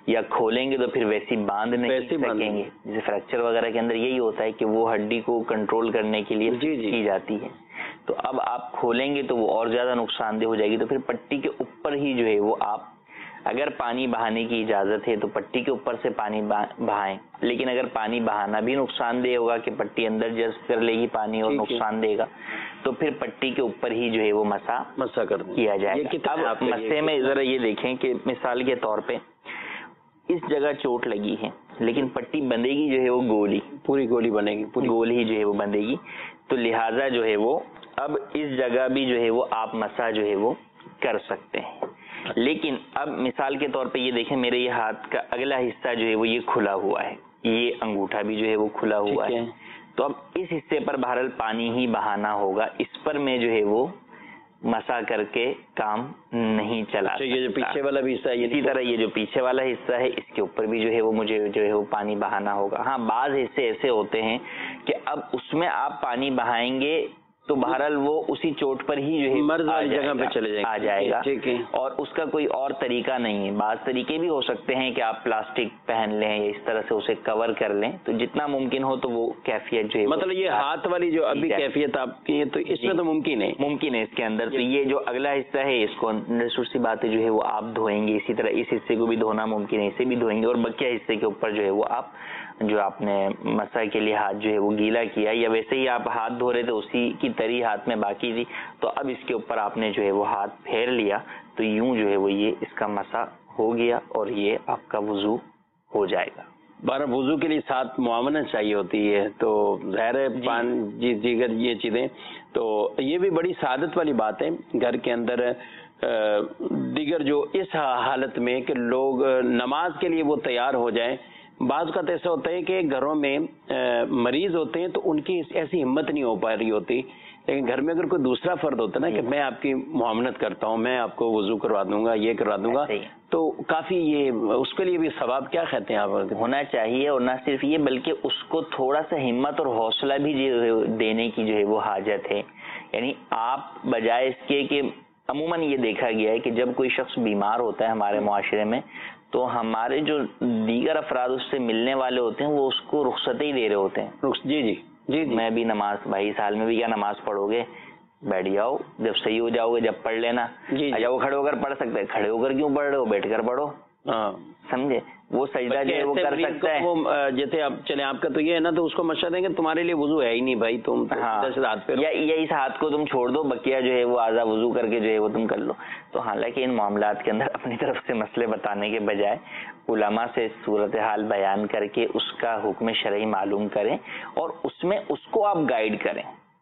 یا کھولیں گے تو پھر ویسی باندھ نہیں سکیں گے. جیسے فریکچر وغیرہ کے اندر یہی ہوتا ہے کہ وہ ہڈی کو کنٹرول کرنے کے لیے کی جاتی ہے. تو اب آپ کھولیں گے تو وہ اور زیادہ نقصان دہ ہو جائے گی. تو پھر پٹی کے اوپر ہی جو ہے وہ آپ اگر پانی بہانے کی اجازت ہے تو پٹی کے اوپر سے پانی بہائیں. لیکن اگر پانی بہانا بھی نقصان دہ ہوگا کہ پٹی اندر جذب کر لے گی پانی اور نقصان دے گا, تو پھر پٹی کے اوپر ہی جو ہے وہ مسا مسا کر کیا جائے گا. اب مسے میں ذرا یہ دیکھیں کہ مثال کے طور پہ اس جگہ چوٹ لگی ہے لیکن پٹی بندھے گی جو ہے وہ گولی, پوری گولی بنے گی, پوری گول ہی جو ہے وہ بندھے گی. تو لہٰذا جو ہے وہ اب اس جگہ بھی جو ہے وہ آپ مسا جو ہے وہ کر سکتے ہیں. لیکن اب مثال کے طور پہ یہ دیکھیں میرے یہ ہاتھ کا اگلا حصہ جو ہے وہ یہ کھلا ہوا ہے, یہ انگوٹھا بھی جو ہے وہ کھلا ہوا ہے. تو اب اس حصے پر بہرحال پانی ہی بہانا ہوگا, اس پر میں جو ہے وہ مسا کر کے کام نہیں چلا. یہ جو پیچھے والا بھی حصہ ہے, اسی طرح یہ جو پیچھے والا حصہ ہے اس کے اوپر بھی جو ہے وہ مجھے جو ہے وہ پانی بہانا ہوگا. ہاں بعض حصے ایسے ہوتے ہیں کہ اب اس میں آپ پانی بہائیں گے تو بہرحال وہ اسی چوٹ پر ہی جو ہے مرض والی جگہ پہ چلے آ جائے گا, اور اس کا کوئی اور طریقہ نہیں ہے. بعض طریقے بھی ہو سکتے ہیں کہ آپ پلاسٹک پہن لیں یا اس طرح سے اسے کور کر لیں, تو جتنا ممکن ہو تو وہ کیفیت جو ہے مطلب یہ ہاتھ والی جو ابھی کیفیت آپ کی ہے تو اس میں تو ممکن ہے ممکن ہے اس کے اندر. تو یہ جو اگلا حصہ ہے اس کو سی بات ہے جو ہے وہ آپ دھوئیں گے, اسی طرح اس حصے کو بھی دھونا ممکن ہے, اسے بھی دھوئیں گے, اور بقیہ حصے کے اوپر جو ہے وہ آپ جو آپ نے مسا کے لیے ہاتھ جو ہے وہ گیلا کیا یا ویسے ہی آپ ہاتھ دھو رہے تھے اسی کی تری ہاتھ میں باقی تھی, تو اب اس کے اوپر آپ نے جو ہے وہ ہاتھ پھیر لیا تو یوں جو ہے وہ یہ اس کا مسا ہو گیا اور یہ آپ کا وضو ہو جائے گا. بارہ وضو کے لیے ساتھ معاونت چاہیے ہوتی ہے, تو ظاہر ہے پانی دیگر یہ چیزیں, تو یہ بھی بڑی سعادت والی بات ہے گھر کے اندر. دیگر جو اس حالت میں کہ لوگ نماز کے لیے وہ تیار ہو جائیں, بعض کا تو ایسا ہوتا ہے کہ گھروں میں مریض ہوتے ہیں تو ان کی ایسی ہمت نہیں ہو پا رہی ہوتی, لیکن گھر میں اگر کوئی دوسرا فرد ہوتا ہے نا کہ میں آپ کی معاونت کرتا ہوں, میں آپ کو وضو کروا دوں گا, یہ کروا دوں گا, تو کافی یہ اس کے لیے بھی ثواب کیا کہتے ہیں آپ ہونا چاہیے. اور نہ صرف یہ بلکہ اس کو تھوڑا سا ہمت اور حوصلہ بھی دینے کی جو ہے وہ حاجت ہے. یعنی آپ بجائے اس کے کہ عموماً یہ دیکھا گیا ہے کہ جب کوئی شخص بیمار ہوتا ہے ہمارے معاشرے میں تو ہمارے جو دیگر افراد اس سے ملنے والے ہوتے ہیں وہ اس کو رخصت ہی دے رہے ہوتے ہیں. جی جی جی میں بھی نماز بھائی سال میں بھی کیا نماز پڑھو گے, بیٹھ جاؤ, جب صحیح ہو جاؤ گے جب پڑھ لینا. اچھا وہ کھڑے ہو کر پڑھ سکتے ہیں, کھڑے ہو کر کیوں پڑھ رہے ہو, بیٹھ کر پڑھو. سمجھے, وہ سجدہ جو ہے وہ کر سکتا ہے. جیسے اب چلے آپ کا تو یہ ہے نا, تو اس کو مشورہ دیں گے تمہارے لیے وضو ہے ہی نہیں بھائی, تم ہاتھ پہ یا اس ہاتھ کو تم چھوڑ دو, بقیہ جو ہے وہ آزا وضو کر کے جو ہے وہ تم کر لو. تو حالانکہ ان معاملات کے اندر اپنی طرف سے مسئلے بتانے کے بجائے علماء سے صورتحال بیان کر کے اس کا حکم شرعی معلوم کریں اور اس میں اس کو آپ گائیڈ کریں,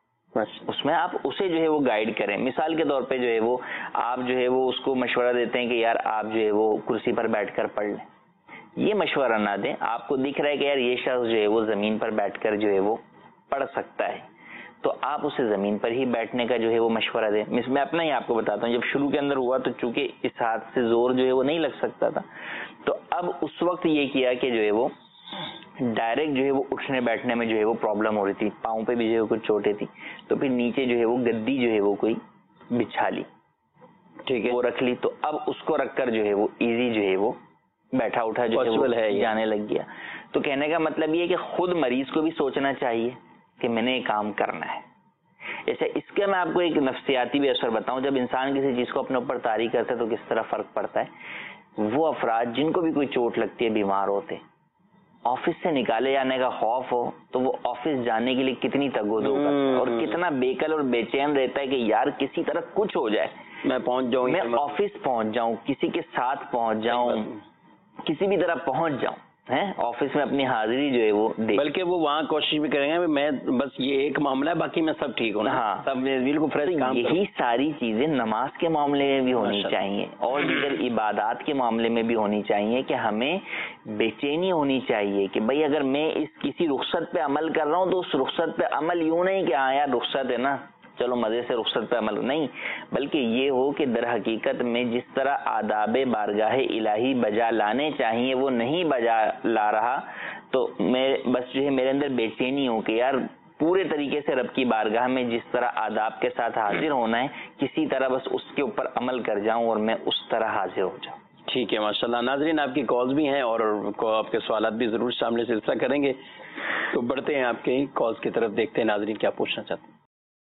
اس میں آپ اسے جو ہے وہ گائیڈ کریں. مثال کے طور پہ جو ہے وہ آپ جو ہے وہ اس کو مشورہ دیتے ہیں کہ یار آپ جو ہے وہ کرسی پر بیٹھ کر پڑھ لیں, یہ مشورہ نہ دیں. آپ کو دکھ رہا ہے کہ یار یہ شخص جو ہے وہ زمین پر بیٹھ کر جو ہے وہ پڑھ سکتا ہے, تو آپ اسے زمین پر ہی بیٹھنے کا جو ہے وہ مشورہ دیں. میں اپنا ہی آپ کو بتاتا ہوں, جب شروع کے اندر ہوا تو چونکہ اس ہاتھ سے زور جو ہے وہ نہیں لگ سکتا تھا, تو اب اس وقت یہ کیا کہ جو ہے وہ ڈائریکٹ جو ہے وہ اٹھنے بیٹھنے میں جو ہے وہ پرابلم ہو رہی تھی, پاؤں پہ بھی جو ہے کچھ چوٹیں تھی, تو پھر نیچے جو ہے وہ گدی جو ہے وہ کوئی بچھا لی, ٹھیک ہے, وہ رکھ لی. تو اب اس کو رکھ کر جو ہے وہ ایزی جو ہے وہ بیٹھا اٹھا جو ہے جانے لگ گیا. تو کہنے کا مطلب یہ کہ خود مریض کو بھی سوچنا چاہیے کہ میں نے یہ کام کرنا ہے. ایسے اس کے میں آپ کو ایک نفسیاتی بھی اثر بتاؤں, جب انسان کسی چیز کو اپنے اوپر طاری کرتا ہے تو کس طرح فرق پڑتا ہے. وہ افراد جن کو بھی کوئی چوٹ لگتی ہے, بیمار ہوتے, آفس سے نکالے جانے کا خوف ہو تو وہ آفس جانے کے لیے کتنی تگودو کرتا ہے اور کتنا بےقل اور بے چین رہتا ہے کہ یار کسی طرح کچھ ہو جائے, میں پہنچ جاؤں, میں آفس پہنچ جاؤں, کسی کے ساتھ پہنچ جاؤں, کسی بھی طرح پہنچ جاؤں ہے آفس میں اپنی حاضری جو ہے وہ دے. بلکہ وہ وہاں کوشش بھی کریں گے میں بس یہ ایک معاملہ ہے باقی میں سب ٹھیک ہوں. ہاں سب بالکل فریش کام. یہی ساری چیزیں نماز کے معاملے میں بھی ہونی چاہیے اور دیگر عبادات کے معاملے میں بھی ہونی چاہیے کہ ہمیں بے چینی ہونی چاہیے کہ بھائی اگر میں اس کسی رخصت پہ عمل کر رہا ہوں تو اس رخصت پہ عمل یوں نہیں کہ ہاں یار رخصت ہے نا چلو مزے سے رخصت پہ عمل نہیں, بلکہ یہ ہو کہ در حقیقت میں جس طرح آداب بارگاہ الہی بجا لانے چاہیے وہ نہیں بجا لا رہا, تو میں بس جو ہے میرے اندر بے چینی ہوں کہ یار پورے طریقے سے رب کی بارگاہ میں جس طرح آداب کے ساتھ حاضر ہونا ہے کسی طرح بس اس کے اوپر عمل کر جاؤں اور میں اس طرح حاضر ہو جاؤں. ٹھیک ہے ماشاءاللہ. ناظرین آپ کی کالز بھی ہیں اور آپ کے سوالات بھی ضرور شامل سلسلہ کریں گے. تو بڑھتے ہیں آپ کے کالز کی طرف, دیکھتے ہیں ناظرین کیا پوچھنا چاہتے ہیں.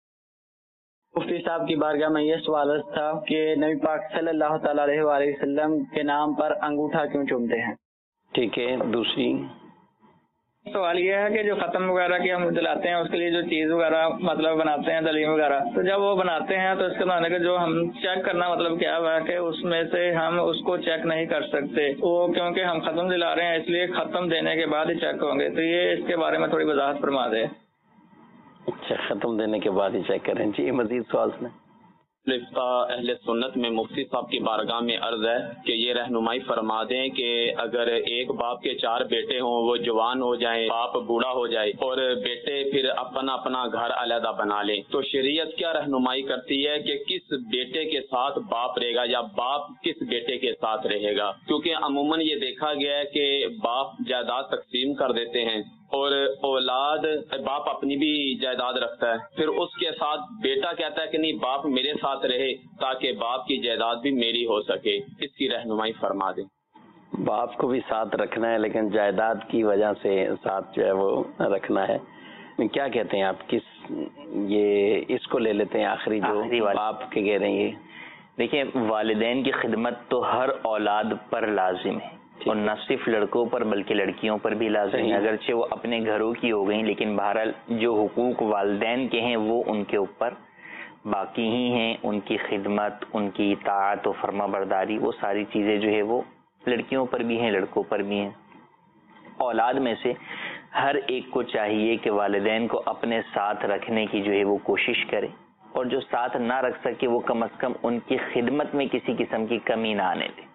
مفتی صاحب کی بارگاہ میں یہ سوال تھا کہ نبی پاک صلی اللہ تعالیٰ علیہ وآلہ وسلم کے نام پر انگوٹھا کیوں چومتے ہیں؟ ٹھیک ہے. دوسری سوال یہ ہے کہ جو ختم وغیرہ کی ہم دلاتے ہیں اس کے لیے جو چیز وغیرہ مطلب بناتے ہیں دلیم وغیرہ, تو جب وہ بناتے ہیں تو اس کے معنی کہ جو ہم چیک کرنا مطلب کیا ہوا کہ اس میں سے ہم اس کو چیک نہیں کر سکتے, وہ کیونکہ ہم ختم دلا رہے ہیں اس لیے ختم دینے کے بعد ہی چیک ہوں گے. تو یہ اس کے بارے میں تھوڑی وضاحت فرما دے. اچھا, ختم دینے کے بعد ہی چیک کریں. جی مزید سوال سنیں. رفتہ اہل سنت میں مفتی صاحب کی بارگاہ میں عرض ہے کہ یہ رہنمائی فرما دیں کہ اگر ایک باپ کے چار بیٹے ہوں, وہ جوان ہو جائیں, باپ بوڑھا ہو جائے اور بیٹے پھر اپنا اپنا گھر علیحدہ بنا لیں, تو شریعت کیا رہنمائی کرتی ہے کہ کس بیٹے کے ساتھ باپ رہے گا یا باپ کس بیٹے کے ساتھ رہے گا؟ کیونکہ عموماً یہ دیکھا گیا ہے کہ باپ جائیداد تقسیم کر دیتے ہیں اور اولاد, باپ اپنی بھی جائیداد رکھتا ہے, پھر اس کے ساتھ بیٹا کہتا ہے کہ نہیں باپ میرے ساتھ رہے تاکہ باپ کی جائیداد بھی میری ہو سکے. اس کی رہنمائی فرما دیں. باپ کو بھی ساتھ رکھنا ہے لیکن جائیداد کی وجہ سے ساتھ جو ہے وہ رکھنا ہے. کیا کہتے ہیں آپ, کس یہ اس کو لے لیتے ہیں آخری جو باپ کے کہہ رہے ہیں؟ یہ دیکھیں, والدین کی خدمت تو ہر اولاد پر لازم ہے اور نہ صرف لڑکوں پر بلکہ لڑکیوں پر بھی لازم ہے, اگرچہ وہ اپنے گھروں کی ہو گئیں لیکن بہرحال جو حقوق والدین کے ہیں وہ ان کے اوپر باقی ہی ہیں. ان کی خدمت, ان کی اطاعت و فرما برداری, وہ ساری چیزیں جو ہے وہ لڑکیوں پر بھی ہیں لڑکوں پر بھی ہیں. اولاد میں سے ہر ایک کو چاہیے کہ والدین کو اپنے ساتھ رکھنے کی جو ہے وہ کوشش کرے, اور جو ساتھ نہ رکھ سکے وہ کم از کم ان کی خدمت میں کسی قسم کی کمی نہ آنے دے.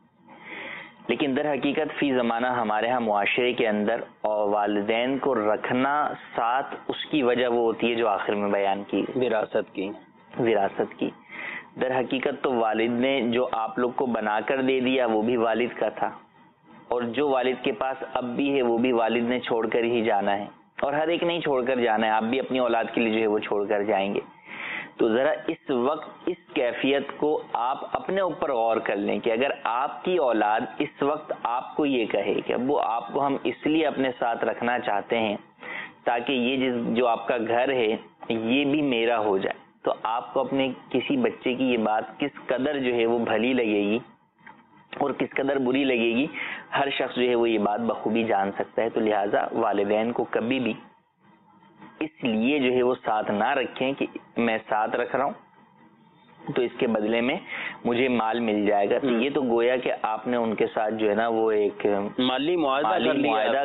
لیکن در حقیقت فی زمانہ ہمارے ہاں معاشرے کے اندر اور والدین کو رکھنا ساتھ, اس کی وجہ وہ ہوتی ہے جو آخر میں بیان کی, وراثت کی وراثت کی. در حقیقت تو والد نے جو آپ لوگ کو بنا کر دے دیا وہ بھی والد کا تھا, اور جو والد کے پاس اب بھی ہے وہ بھی والد نے چھوڑ کر ہی جانا ہے, اور ہر ایک نہیں چھوڑ کر جانا ہے, آپ بھی اپنی اولاد کے لیے جو ہے وہ چھوڑ کر جائیں گے. تو ذرا اس وقت اس کیفیت کو آپ اپنے اوپر غور کر لیں کہ اگر آپ کی اولاد اس وقت آپ کو یہ کہے کہ ابو آپ کو ہم اس لیے اپنے ساتھ رکھنا چاہتے ہیں تاکہ یہ جس جو آپ کا گھر ہے یہ بھی میرا ہو جائے, تو آپ کو اپنے کسی بچے کی یہ بات کس قدر جو ہے وہ بھلی لگے گی اور کس قدر بری لگے گی, ہر شخص جو ہے وہ یہ بات بخوبی جان سکتا ہے. تو لہٰذا والدین کو کبھی بھی اس لیے جو ہے وہ ساتھ نہ رکھیں کہ میں ساتھ رکھ رہا ہوں تو اس کے بدلے میں مجھے مال مل جائے گا. تو یہ تو گویا کہ آپ نے ان کے ساتھ جو ہے نا وہ ایک مالی معاہدہ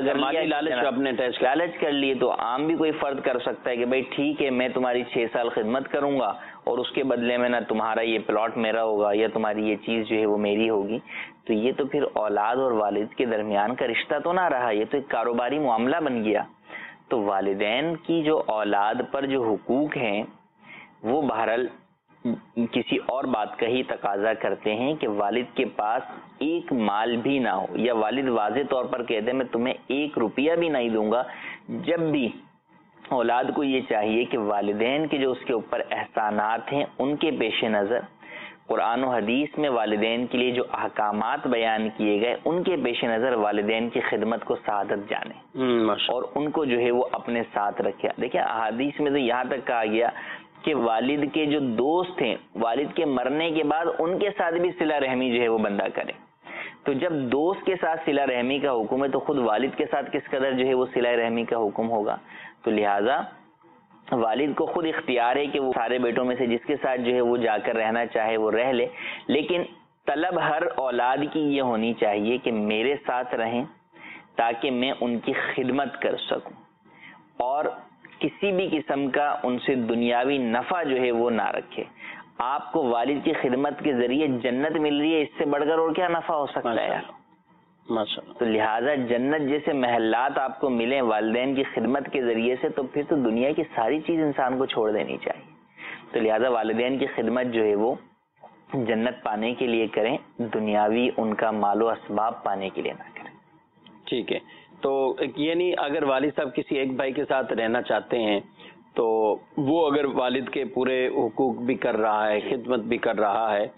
لالچ کر لیے. تو عام بھی کوئی فرد کر سکتا ہے کہ بھائی ٹھیک ہے میں تمہاری چھ سال خدمت کروں گا اور اس کے بدلے میں نہ تمہارا یہ پلاٹ میرا ہوگا یا تمہاری یہ چیز جو ہے وہ میری ہوگی. تو یہ تو پھر اولاد اور والد کے درمیان کا رشتہ تو نہ رہا, یہ تو ایک کاروباری معاملہ بن گیا. تو والدین کی جو اولاد پر جو حقوق ہیں وہ بہرحال کسی اور بات کا ہی تقاضا کرتے ہیں کہ والد کے پاس ایک مال بھی نہ ہو, یا والد واضح طور پر کہہ دیں میں تمہیں ایک روپیہ بھی نہیں دوں گا. جب بھی اولاد کو یہ چاہیے کہ والدین کے جو اس کے اوپر احسانات ہیں ان کے پیش نظر قرآن و حدیث میں والدین کے لیے جو احکامات بیان کیے گئے ان کے پیش نظر والدین کی خدمت کو سعادت جانے اور ان کو جو ہے وہ اپنے ساتھ رکھے. دیکھیں احادیث میں تو یہاں تک کہا گیا کہ والد کے جو دوست ہیں والد کے مرنے کے بعد ان کے ساتھ بھی صلہ رحمی جو ہے وہ بندہ کرے. تو جب دوست کے ساتھ صلہ رحمی کا حکم ہے تو خود والد کے ساتھ کس قدر جو ہے وہ صلہ رحمی کا حکم ہوگا. تو لہٰذا والد کو خود اختیار ہے کہ وہ سارے بیٹوں میں سے جس کے ساتھ جو ہے وہ جا کر رہنا چاہے وہ رہ لے, لیکن طلب ہر اولاد کی یہ ہونی چاہیے کہ میرے ساتھ رہیں تاکہ میں ان کی خدمت کر سکوں, اور کسی بھی قسم کا ان سے دنیاوی نفع جو ہے وہ نہ رکھے. آپ کو والد کی خدمت کے ذریعے جنت مل رہی ہے, اس سے بڑھ کر اور کیا نفع ہو سکتا ہے یار. تو لہٰذا جنت جیسے محلات آپ کو ملیں والدین کی خدمت کے ذریعے سے, تو پھر تو دنیا کی ساری چیز انسان کو چھوڑ دینی چاہیے. تو لہٰذا والدین کی خدمت جو ہے وہ جنت پانے کے لیے کریں, دنیاوی ان کا مال و اسباب پانے کے لیے نہ کریں. ٹھیک ہے. تو یعنی اگر والد صاحب کسی ایک بھائی کے ساتھ رہنا چاہتے ہیں تو وہ اگر والد کے پورے حقوق بھی کر رہا ہے, خدمت بھی کر رہا ہے,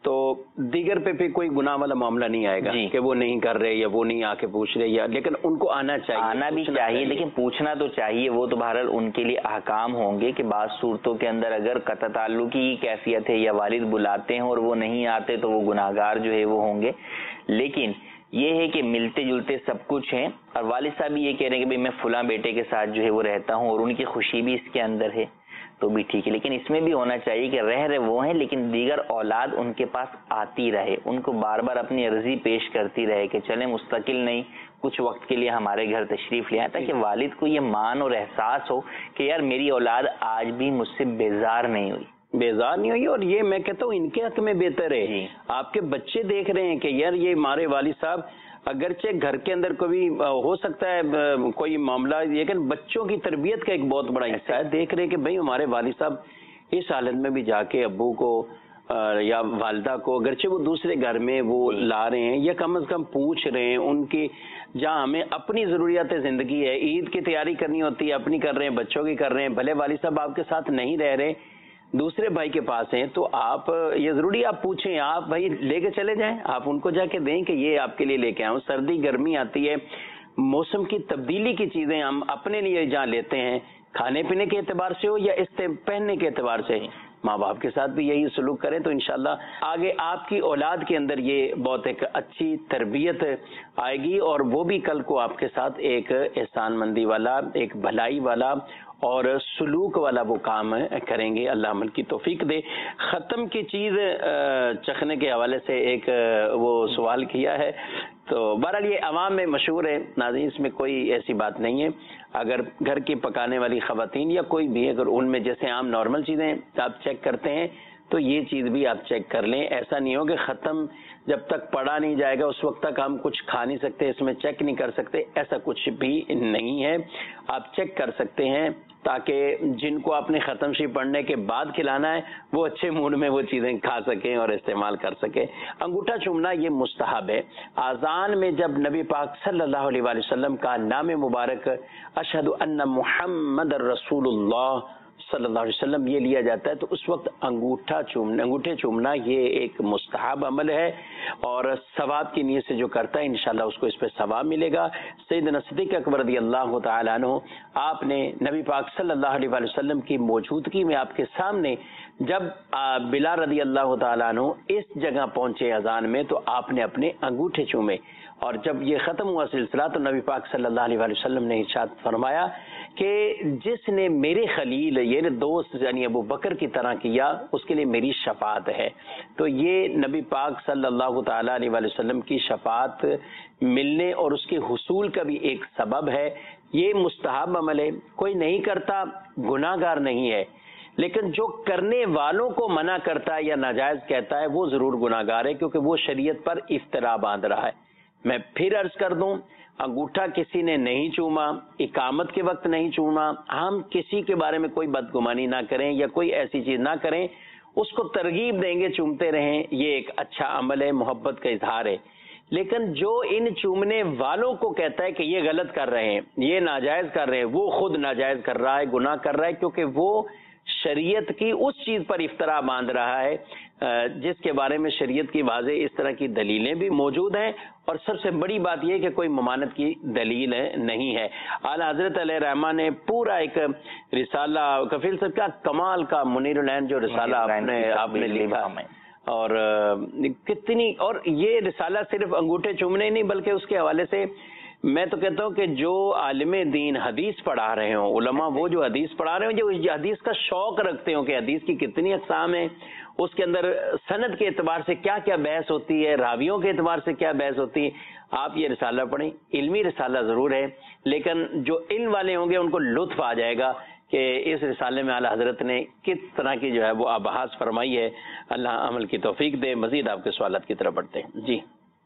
تو دیگر پہ پھر کوئی گناہ والا معاملہ نہیں آئے گا کہ وہ نہیں کر رہے یا وہ نہیں آ کے پوچھ رہے، یا لیکن ان کو آنا چاہیے، آنا بھی چاہیے، لیکن پوچھنا تو چاہیے. وہ تو بہرحال ان کے لیے احکام ہوں گے کہ بعض صورتوں کے اندر اگر قطع تعلق کی کیفیت ہے یا والد بلاتے ہیں اور وہ نہیں آتے تو وہ گناہ گار جو ہے وہ ہوں گے. لیکن یہ ہے کہ ملتے جلتے سب کچھ ہیں، اور والد صاحب بھی یہ کہہ رہے ہیں کہ میں فلاں بیٹے کے ساتھ جو ہے وہ رہتا ہوں اور ان کی خوشی بھی اس کے اندر ہے، تو بھی ٹھیک ہے. لیکن اس میں بھی ہونا چاہیے کہ رہ رہے وہ ہیں لیکن دیگر اولاد ان کے پاس آتی رہے، ان کو بار بار اپنی عرضی پیش کرتی رہے کہ چلیں مستقل نہیں، کچھ وقت کے لیے ہمارے گھر تشریف لے آئے، تاکہ والد کو یہ مان اور احساس ہو کہ یار میری اولاد آج بھی مجھ سے بیزار نہیں ہوئی بیزار نہیں ہوئی. اور یہ میں کہتا ہوں ان کے حق میں بہتر ہے. آپ کے بچے دیکھ رہے ہیں کہ یار یہ ہمارے والد صاحب، اگرچہ گھر کے اندر کبھی ہو سکتا ہے کوئی معاملہ، لیکن بچوں کی تربیت کا ایک بہت بڑا حصہ ہے. دیکھ رہے ہیں کہ بھئی ہمارے والد صاحب اس حالت میں بھی جا کے ابو کو یا والدہ کو، اگرچہ وہ دوسرے گھر میں وہ لا رہے ہیں، یا کم از کم پوچھ رہے ہیں ان کی، جہاں ہمیں اپنی ضروریات زندگی ہے، عید کی تیاری کرنی ہوتی ہے اپنی کر رہے ہیں، بچوں کی کر رہے ہیں، بھلے والد صاحب آپ کے ساتھ نہیں رہ رہے، دوسرے بھائی کے پاس ہیں، تو آپ یہ ضروری آپ پوچھیں، آپ بھائی لے کے چلے جائیں، آپ ان کو جا کے دیں کہ یہ آپ کے لیے لے کے آؤں. سردی گرمی آتی ہے، موسم کی تبدیلی کی چیزیں ہم اپنے لیے جہاں لیتے ہیں، کھانے پینے کے اعتبار سے ہو یا اس پہننے کے اعتبار سے، ماں باپ کے ساتھ بھی یہی سلوک کریں تو انشاءاللہ آگے آپ کی اولاد کے اندر یہ بہت ایک اچھی تربیت آئے گی، اور وہ بھی کل کو آپ کے ساتھ ایک احسان مندی والا، ایک بھلائی والا اور سلوک والا وہ کام کریں گے. اللہ عمل کی توفیق دے. ختم کی چیز چکھنے کے حوالے سے ایک وہ سوال کیا ہے، تو بہرحال یہ عوام میں مشہور ہے ناظرین، اس میں کوئی ایسی بات نہیں ہے. اگر گھر کی پکانے والی خواتین یا کوئی بھی اگر ان میں جیسے عام نارمل چیزیں آپ چیک کرتے ہیں تو یہ چیز بھی آپ چیک کر لیں. ایسا نہیں ہو کہ ختم جب تک پڑھا نہیں جائے گا اس وقت تک ہم کچھ کھا نہیں سکتے، اس میں چیک نہیں کر سکتے، ایسا کچھ بھی نہیں ہے. آپ چیک کر سکتے ہیں تاکہ جن کو آپ نے ختم شریف پڑھنے کے بعد کھلانا ہے وہ اچھے موڈ میں وہ چیزیں کھا سکیں اور استعمال کر سکیں. انگوٹھا چومنا یہ مستحب ہے. اذان میں جب نبی پاک صلی اللہ علیہ وآلہ وسلم کا نام مبارک اشہد ان محمد رسول اللہ صلی اللہ علیہ وسلم یہ لیا جاتا ہے تو اس وقت انگوٹھا چومنا انگوٹھے چومنا یہ ایک مستحب عمل ہے، اور ثواب کی نیت سے جو کرتا ہے انشاءاللہ اس کو اس پہ ثواب ملے گا. سیدنا صدیق اکبر رضی اللہ تعالی عنہ آپ نے نبی پاک صلی اللہ علیہ وآلہ وسلم کی موجودگی میں آپ کے سامنے جب بلال رضی اللہ تعالیٰ عنہ اس جگہ پہنچے اذان میں تو آپ نے اپنے انگوٹھے چومے، اور جب یہ ختم ہوا سلسلہ تو نبی پاک صلی اللہ علیہ وآلہ وسلم نے ارشاد فرمایا کہ جس نے میرے خلیل یہ دوست یعنی ابو بکر کی طرح کیا اس کے لیے میری شفاعت ہے. تو یہ نبی پاک صلی اللہ تعالیٰ علیہ وآلہ وسلم کی شفاعت ملنے اور اس کے حصول کا بھی ایک سبب ہے. یہ مستحب عمل ہے، کوئی نہیں کرتا گناہ گار نہیں ہے، لیکن جو کرنے والوں کو منع کرتا ہے یا ناجائز کہتا ہے وہ ضرور گناہ گار ہے، کیونکہ وہ شریعت پر افترا باندھ رہا ہے. میں پھر عرض کر دوں، انگوٹھا کسی نے نہیں چوما، اقامت کے وقت نہیں چوما، ہم کسی کے بارے میں کوئی بدگمانی نہ کریں یا کوئی ایسی چیز نہ کریں، اس کو ترغیب دیں گے چومتے رہیں، یہ ایک اچھا عمل ہے، محبت کا اظہار ہے. لیکن جو ان چومنے والوں کو کہتا ہے کہ یہ غلط کر رہے ہیں، یہ ناجائز کر رہے ہیں، وہ خود ناجائز کر رہا ہے، گناہ کر رہا ہے، کیونکہ وہ شریعت کی اس چیز پر افترا باندھ رہا ہے جس کے بارے میں شریعت کی واضح اس طرح کی دلیلیں بھی موجود ہیں، اور سب سے بڑی بات یہ کہ کوئی ممانعت کی دلیل نہیں ہے. اعلیٰ حضرت علیہ رحمہ نے پورا ایک رسالہ، کفیل صاحب کا کمال کا منیر العین جو رسالہ آپ نے آپ نے لکھا، اور کتنی، اور یہ رسالہ صرف انگوٹھے چومنے نہیں بلکہ اس کے حوالے سے میں تو کہتا ہوں کہ جو عالم دین حدیث پڑھا رہے ہوں، علماء وہ جو حدیث پڑھا رہے ہوں، جو حدیث کا شوق رکھتے ہوں کہ حدیث کی کتنی اقسام ہیں، اس کے اندر سند کے اعتبار سے کیا کیا بحث ہوتی ہے، راویوں کے اعتبار سے کیا بحث ہوتی ہے، آپ یہ رسالہ پڑھیں. علمی رسالہ ضرور ہے لیکن جو علم والے ہوں گے ان کو لطف آ جائے گا کہ اس رسالے میں اعلیٰ حضرت نے کس طرح کی جو ہے وہ آبحاث فرمائی ہے. اللہ عمل کی توفیق دے. مزید آپ کے سوالات کی طرف بڑھتے ہیں. جی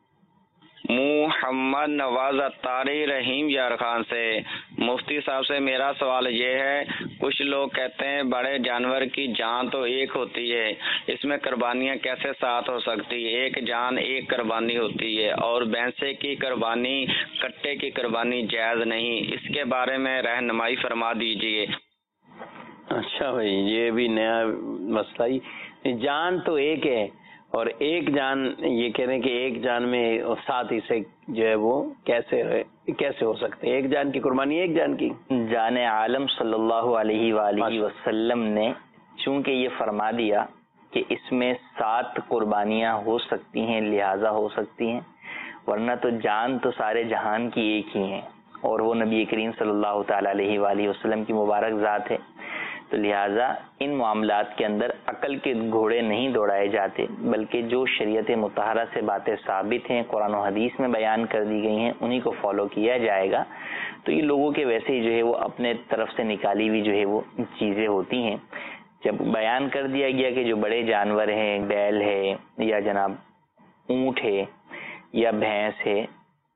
محمد نواز اتاری رحیم یار خان سے، مفتی صاحب سے میرا سوال یہ ہے، کچھ لوگ کہتے ہیں بڑے جانور کی جان تو ایک ہوتی ہے، اس میں قربانیاں کیسے ساتھ ہو سکتی ہے؟ ایک جان ایک قربانی ہوتی ہے اور بھینسے کی قربانی کٹے کی قربانی جائز نہیں، اس کے بارے میں رہنمائی فرما دیجیے. اچھا بھائی، یہ بھی نیا مسئلہ ہی. جان تو ایک ہے اور ایک جان یہ کہہ رہے ہیں کہ ایک جان میں سات حصے جو ہے وہ کیسے کیسے ہو سکتے ہیں؟ ایک جان کی قربانی ایک جان کی. جان عالم صلی اللہ علیہ وآلہ وسلم نے چونکہ یہ فرما دیا کہ اس میں سات قربانیاں ہو سکتی ہیں لہذا ہو سکتی ہیں، ورنہ تو جان تو سارے جہان کی ایک ہی ہیں اور وہ نبی کریم صلی اللہ تعالی علیہ وآلہ وسلم کی مبارک ذات ہے. تو لہٰذا ان معاملات کے اندر عقل کے گھوڑے نہیں دوڑائے جاتے، بلکہ جو شریعت مطہرہ سے باتیں ثابت ہیں، قرآن و حدیث میں بیان کر دی گئی ہیں، انہی کو فالو کیا جائے گا. تو یہ لوگوں کے ویسے ہی جو ہے وہ اپنے طرف سے نکالی ہوئی جو ہے وہ چیزیں ہوتی ہیں. جب بیان کر دیا گیا کہ جو بڑے جانور ہیں، بیل ہے یا جناب اونٹ ہے یا بھینس ہے،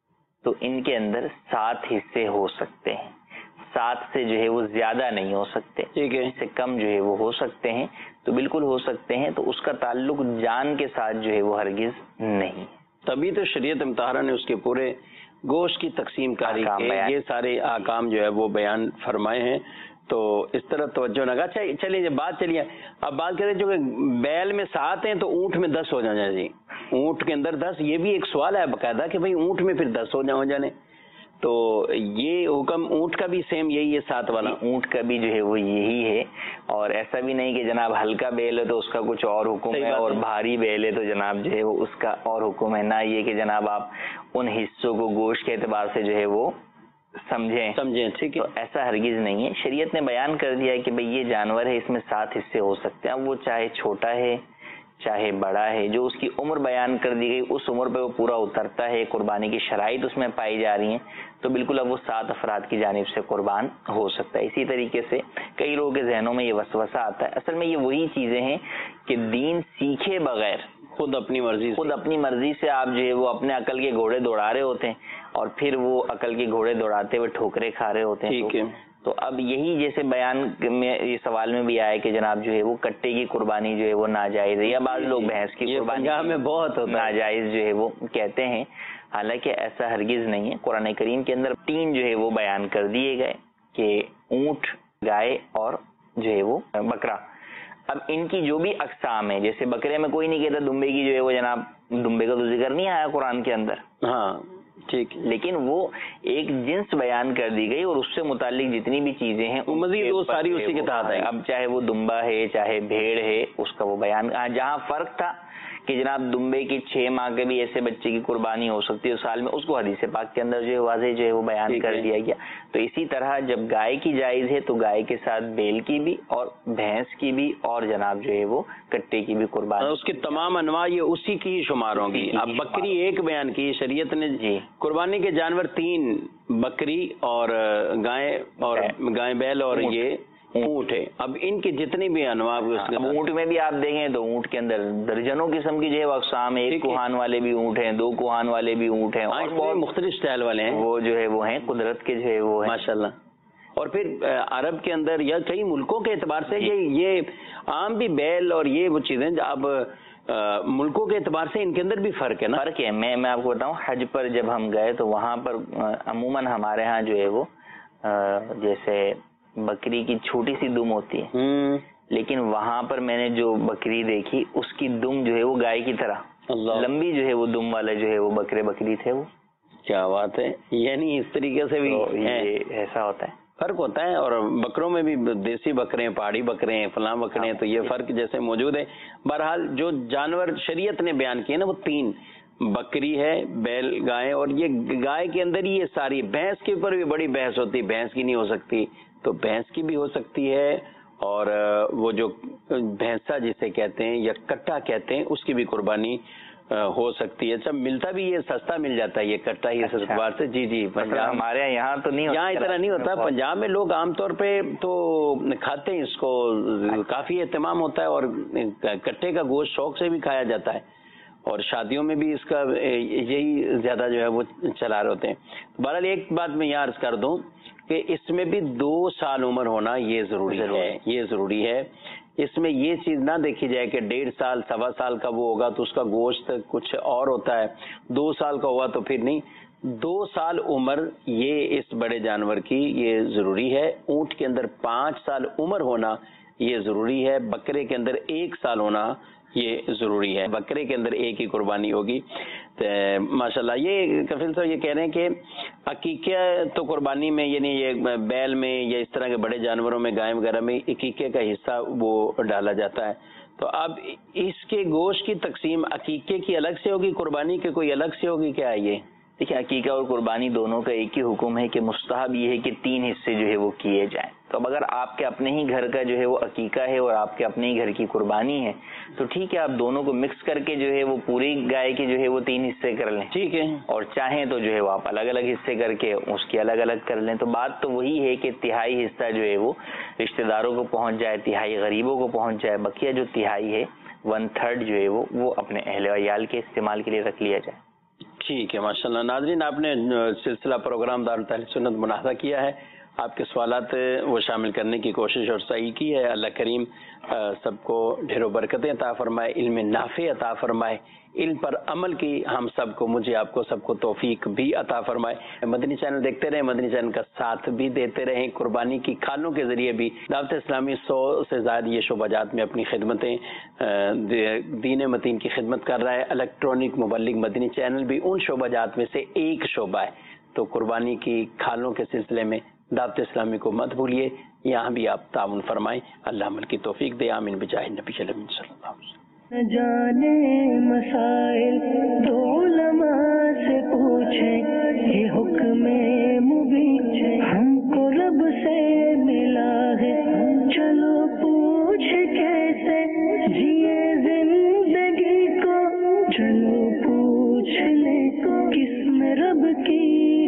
تو ان کے اندر سات حصے ہو سکتے ہیں، سات سے جو ہے وہ زیادہ نہیں ہو سکتے، ٹھیک ہے، اس سے کم جو ہے وہ ہو سکتے ہیں. تو بالکل ہو سکتے ہیں، تو اس کا تعلق جان کے ساتھ جو ہے وہ ہرگز نہیں. تبھی تو شریعت مطہرہ نے اس کے پورے گوشت کی تقسیم کاری کے یہ سارے احکام جو ہے وہ بیان فرمائے ہیں. تو اس طرح توجہ نہ. اچھا چلیے جب بات چلیے اب بات کریں جو کہ بیل میں سات ہیں تو اونٹ میں دس ہو جانا. جی اونٹ کے اندر دس، یہ بھی ایک سوال ہے باقاعدہ کہ بھئی اونٹ میں پھر دس ہو جا ہو جانے. تو یہ حکم اونٹ کا بھی سیم یہی ہے سات والا؟ اونٹ کا بھی جو ہے وہ یہی ہے، اور ایسا بھی نہیں کہ جناب ہلکا بیل ہے تو اس کا کچھ اور حکم ہے اور بھاری بیل ہے تو جناب جو ہے وہ اس کا اور حکم ہے. نہ یہ کہ جناب آپ ان حصوں کو گوشت کے اعتبار سے جو ہے وہ سمجھیں سمجھیں ٹھیک ہے. تو ایسا ہرگز نہیں ہے. شریعت نے بیان کر دیا ہے کہ بھئی یہ جانور ہے، اس میں سات حصے ہو سکتے ہیں. اب وہ چاہے چھوٹا ہے چاہے بڑا ہے، جو اس کی عمر بیان کر دی گئی اس عمر پہ وہ پورا اترتا ہے، قربانی کی شرائط اس میں پائی جا رہی ہیں، تو بالکل اب وہ سات افراد کی جانب سے قربان ہو سکتا ہے. اسی طریقے سے کئی لوگوں کے ذہنوں میں یہ وسوسہ آتا ہے. اصل میں یہ وہی چیزیں ہیں کہ دین سیکھے بغیر خود اپنی مرضی خود اپنی مرضی سے آپ جو ہے وہ اپنے عقل کے گھوڑے دوڑا رہے ہوتے ہیں اور پھر وہ عقل کے گھوڑے دوڑاتے ہوئے ٹھوکرے کھا رہے ہوتے ہیں. ٹھیک ہے. تو اب یہی جیسے بیان میں یہ سوال میں بھی آیا کہ جناب جو ہے وہ کٹے کی قربانی جو ہے وہ ناجائز ہے، یا بعض لوگ بھینس کی قربانی میں بہت ناجائز جو ہے وہ کہتے ہیں. حالانکہ ایسا ہرگز نہیں ہے. قرآن کریم کے اندر تین جو ہے وہ بیان کر دیے گئے کہ اونٹ، گائے اور جو ہے وہ بکرا. اب ان کی جو بھی اقسام ہے، جیسے بکرے میں کوئی نہیں کہتا دمبے کی جو ہے وہ جناب دمبے کا تو ذکر نہیں آیا قرآن کے اندر، ہاں ٹھیک، لیکن وہ ایک جنس بیان کر دی گئی اور اس سے متعلق جتنی بھی چیزیں ہیں مزید وہ ساری اسی کے تحت ہے. اب چاہے وہ دمبا ہے چاہے بھیڑ ہے، اس کا وہ بیان. جہاں فرق تھا کہ جناب دمبے کی چھ ماہ کے بھی ایسے بچے کی قربانی ہو سکتی ہے سال میں، اس کو حدیث پاک کے اندر جو ہے واضح جو ہے وہ بیان کر دیا گیا. تو اسی طرح جب گائے کی جائز ہے تو گائے کے ساتھ بیل کی بھی اور بھینس کی بھی اور جناب جو ہے وہ کٹے کی بھی قربانی، اس کی تمام انواع یہ اسی کی ہی شمار ہوں گی. اب بکری ایک بیان کی شریعت نے، جی قربانی کے جانور تین، بکری اور گائے اور گائے بیل اور یہ اونٹ ہے. اب ان کی جتنی بھی انواع، اونٹ میں بھی آپ دیکھیں تو اونٹ کے اندر درجنوں قسم کی جو ہے اقسام ہے. ایک کوہان والے بھی اونٹ ہیں، دو کوہان والے بھی اونٹ ہیں، اور بہت مختلف سٹائل والے ہیں. وہ جو ہے وہ ہیں قدرت کے جو ہے وہ ماشاءاللہ. اور پھر عرب کے اندر یا کئی ملکوں کے اعتبار سے یہ عام بھی بیل اور یہ وہ چیزیں اب ملکوں کے اعتبار سے ان کے اندر بھی فرق ہے نا. فرق ہے. میں میں آپ کو بتاؤں، حج پر جب ہم گئے تو وہاں پر عموماً ہمارے ہاں جو ہے وہ جیسے بکری کی چھوٹی سی دم ہوتی ہے، لیکن وہاں پر میں نے جو بکری دیکھی اس کی دم جو ہے وہ گائے کی طرح لمبی جو ہے وہ دم والے جو ہے وہ بکرے بکری تھے. وہ کیا بات ہے. یعنی اس طریقے سے بھی یہ ایسا ہوتا ہے، فرق ہوتا ہے. اور بکروں میں بھی دیسی بکرے ہیں، پہاڑی بکرے ہیں، فلاں بکرے ہیں، تو یہ فرق جیسے موجود ہے. بہرحال جو جانور شریعت نے بیان کیے نا وہ تین، بکری ہے، بیل، گائے. اور یہ گائے کے اندر ہی یہ ساری، بھینس کے اوپر بھی بڑی بحث ہوتی ہے، بھینس کی نہیں ہو سکتی تو بھینس کی بھی ہو سکتی ہے، اور وہ جو بھینسا جسے کہتے ہیں یا کٹا کہتے ہیں اس کی بھی قربانی ہو سکتی ہے. سب ملتا بھی یہ سستا مل جاتا ہے یہ کٹا یہ اعتبار سے. جی جی پنجاب ہمارے یہاں تو نہیں، یہاں اتنا نہیں ہوتا. پنجاب میں لوگ عام طور پہ تو کھاتے ہیں اس کو، کافی اہتمام ہوتا ہے اور کٹے کا گوشت شوق سے بھی کھایا جاتا ہے، اور شادیوں میں بھی اس کا یہی زیادہ جو ہے وہ چلا رہے ہوتے ہیں. بہرحال ایک بات میں یہاں عرض کر دوں کہ اس میں بھی دو سال عمر ہونا یہ ضروری ہے، یہ ضروری ہے. اس میں یہ چیز نہ دیکھی جائے کہ ڈیڑھ سال سوا سال کا وہ ہوگا تو اس کا گوشت کچھ اور ہوتا ہے، دو سال کا ہوا تو پھر نہیں. دو سال عمر یہ اس بڑے جانور کی یہ ضروری ہے. اونٹ کے اندر پانچ سال عمر ہونا یہ ضروری ہے. بکرے کے اندر ایک سال ہونا یہ ضروری ہے. بکرے کے اندر ایک ہی قربانی ہوگی. ماشاءاللہ یہ کفیل صاحب یہ کہہ رہے ہیں کہ عقیقہ تو قربانی میں یعنی یہ بیل میں یا اس طرح کے بڑے جانوروں میں گائے وغیرہ میں عقیقے کا حصہ وہ ڈالا جاتا ہے. تو اب اس کے گوشت کی تقسیم عقیقے کی الگ سے ہوگی, قربانی کے کوئی الگ سے ہوگی, کیا ہے یہ؟ دیکھیے عقیقہ اور قربانی دونوں کا ایک ہی حکم ہے کہ مستحب یہ ہے کہ تین حصے جو ہے وہ کیے جائیں. تو اب اگر آپ کے اپنے ہی گھر کا جو ہے وہ عقیقہ ہے اور آپ کے اپنے ہی گھر کی قربانی ہے تو ٹھیک ہے, آپ دونوں کو مکس کر کے جو ہے وہ پوری گائے کے جو ہے وہ تین حصے کر لیں, ٹھیک ہے. اور چاہیں تو جو ہے وہ آپ الگ الگ حصے کر کے اس کی الگ الگ کر لیں. تو بات تو وہی ہے کہ تہائی حصہ جو ہے وہ رشتہ داروں کو پہنچ جائے, تہائی غریبوں کو پہنچ جائے, بقیہ جو تہائی ہے ون تھرڈ جو ہے وہ وہ اپنے اہل و عیال کے استعمال کے لیے رکھ لیا جائے. ٹھیک ہے. ماشاءاللہ ناظرین, آپ نے سلسلہ پروگرام دارالتحریک سنت منعقد کیا ہے. آپ کے سوالات وہ شامل کرنے کی کوشش اور صحیح کی ہے. اللہ کریم سب کو ڈھیروں برکتیں عطا فرمائے, علم نافع عطا فرمائے, علم پر عمل کی ہم سب کو, مجھے آپ کو سب کو توفیق بھی عطا فرمائے. مدنی چینل دیکھتے رہیں, مدنی چینل کا ساتھ بھی دیتے رہیں. قربانی کی کھالوں کے ذریعے بھی دعوت اسلامی سو سے زائد یہ شعبہ جات میں اپنی خدمتیں دین متین کی خدمت کر رہا ہے. الیکٹرانک مبلغ مدنی چینل بھی ان شعبہ جات میں سے ایک شعبہ ہے. تو قربانی کی کھالوں کے سلسلے میں دعوت اسلامی کو مت بھولیے, یہاں بھی آپ تعاون فرمائیں. اللہ عمل کی توفیق دے. آمین بجاہ نبی صلی اللہ علیہ وسلم. نہ جانے مسائل تو علماء سے پوچھیں, یہ حکم مبین ہم کو رب سے ملا ہے. چلو پوچھ کیسے جیے زندگی کو, چلو پوچھ لے کس میں رب کی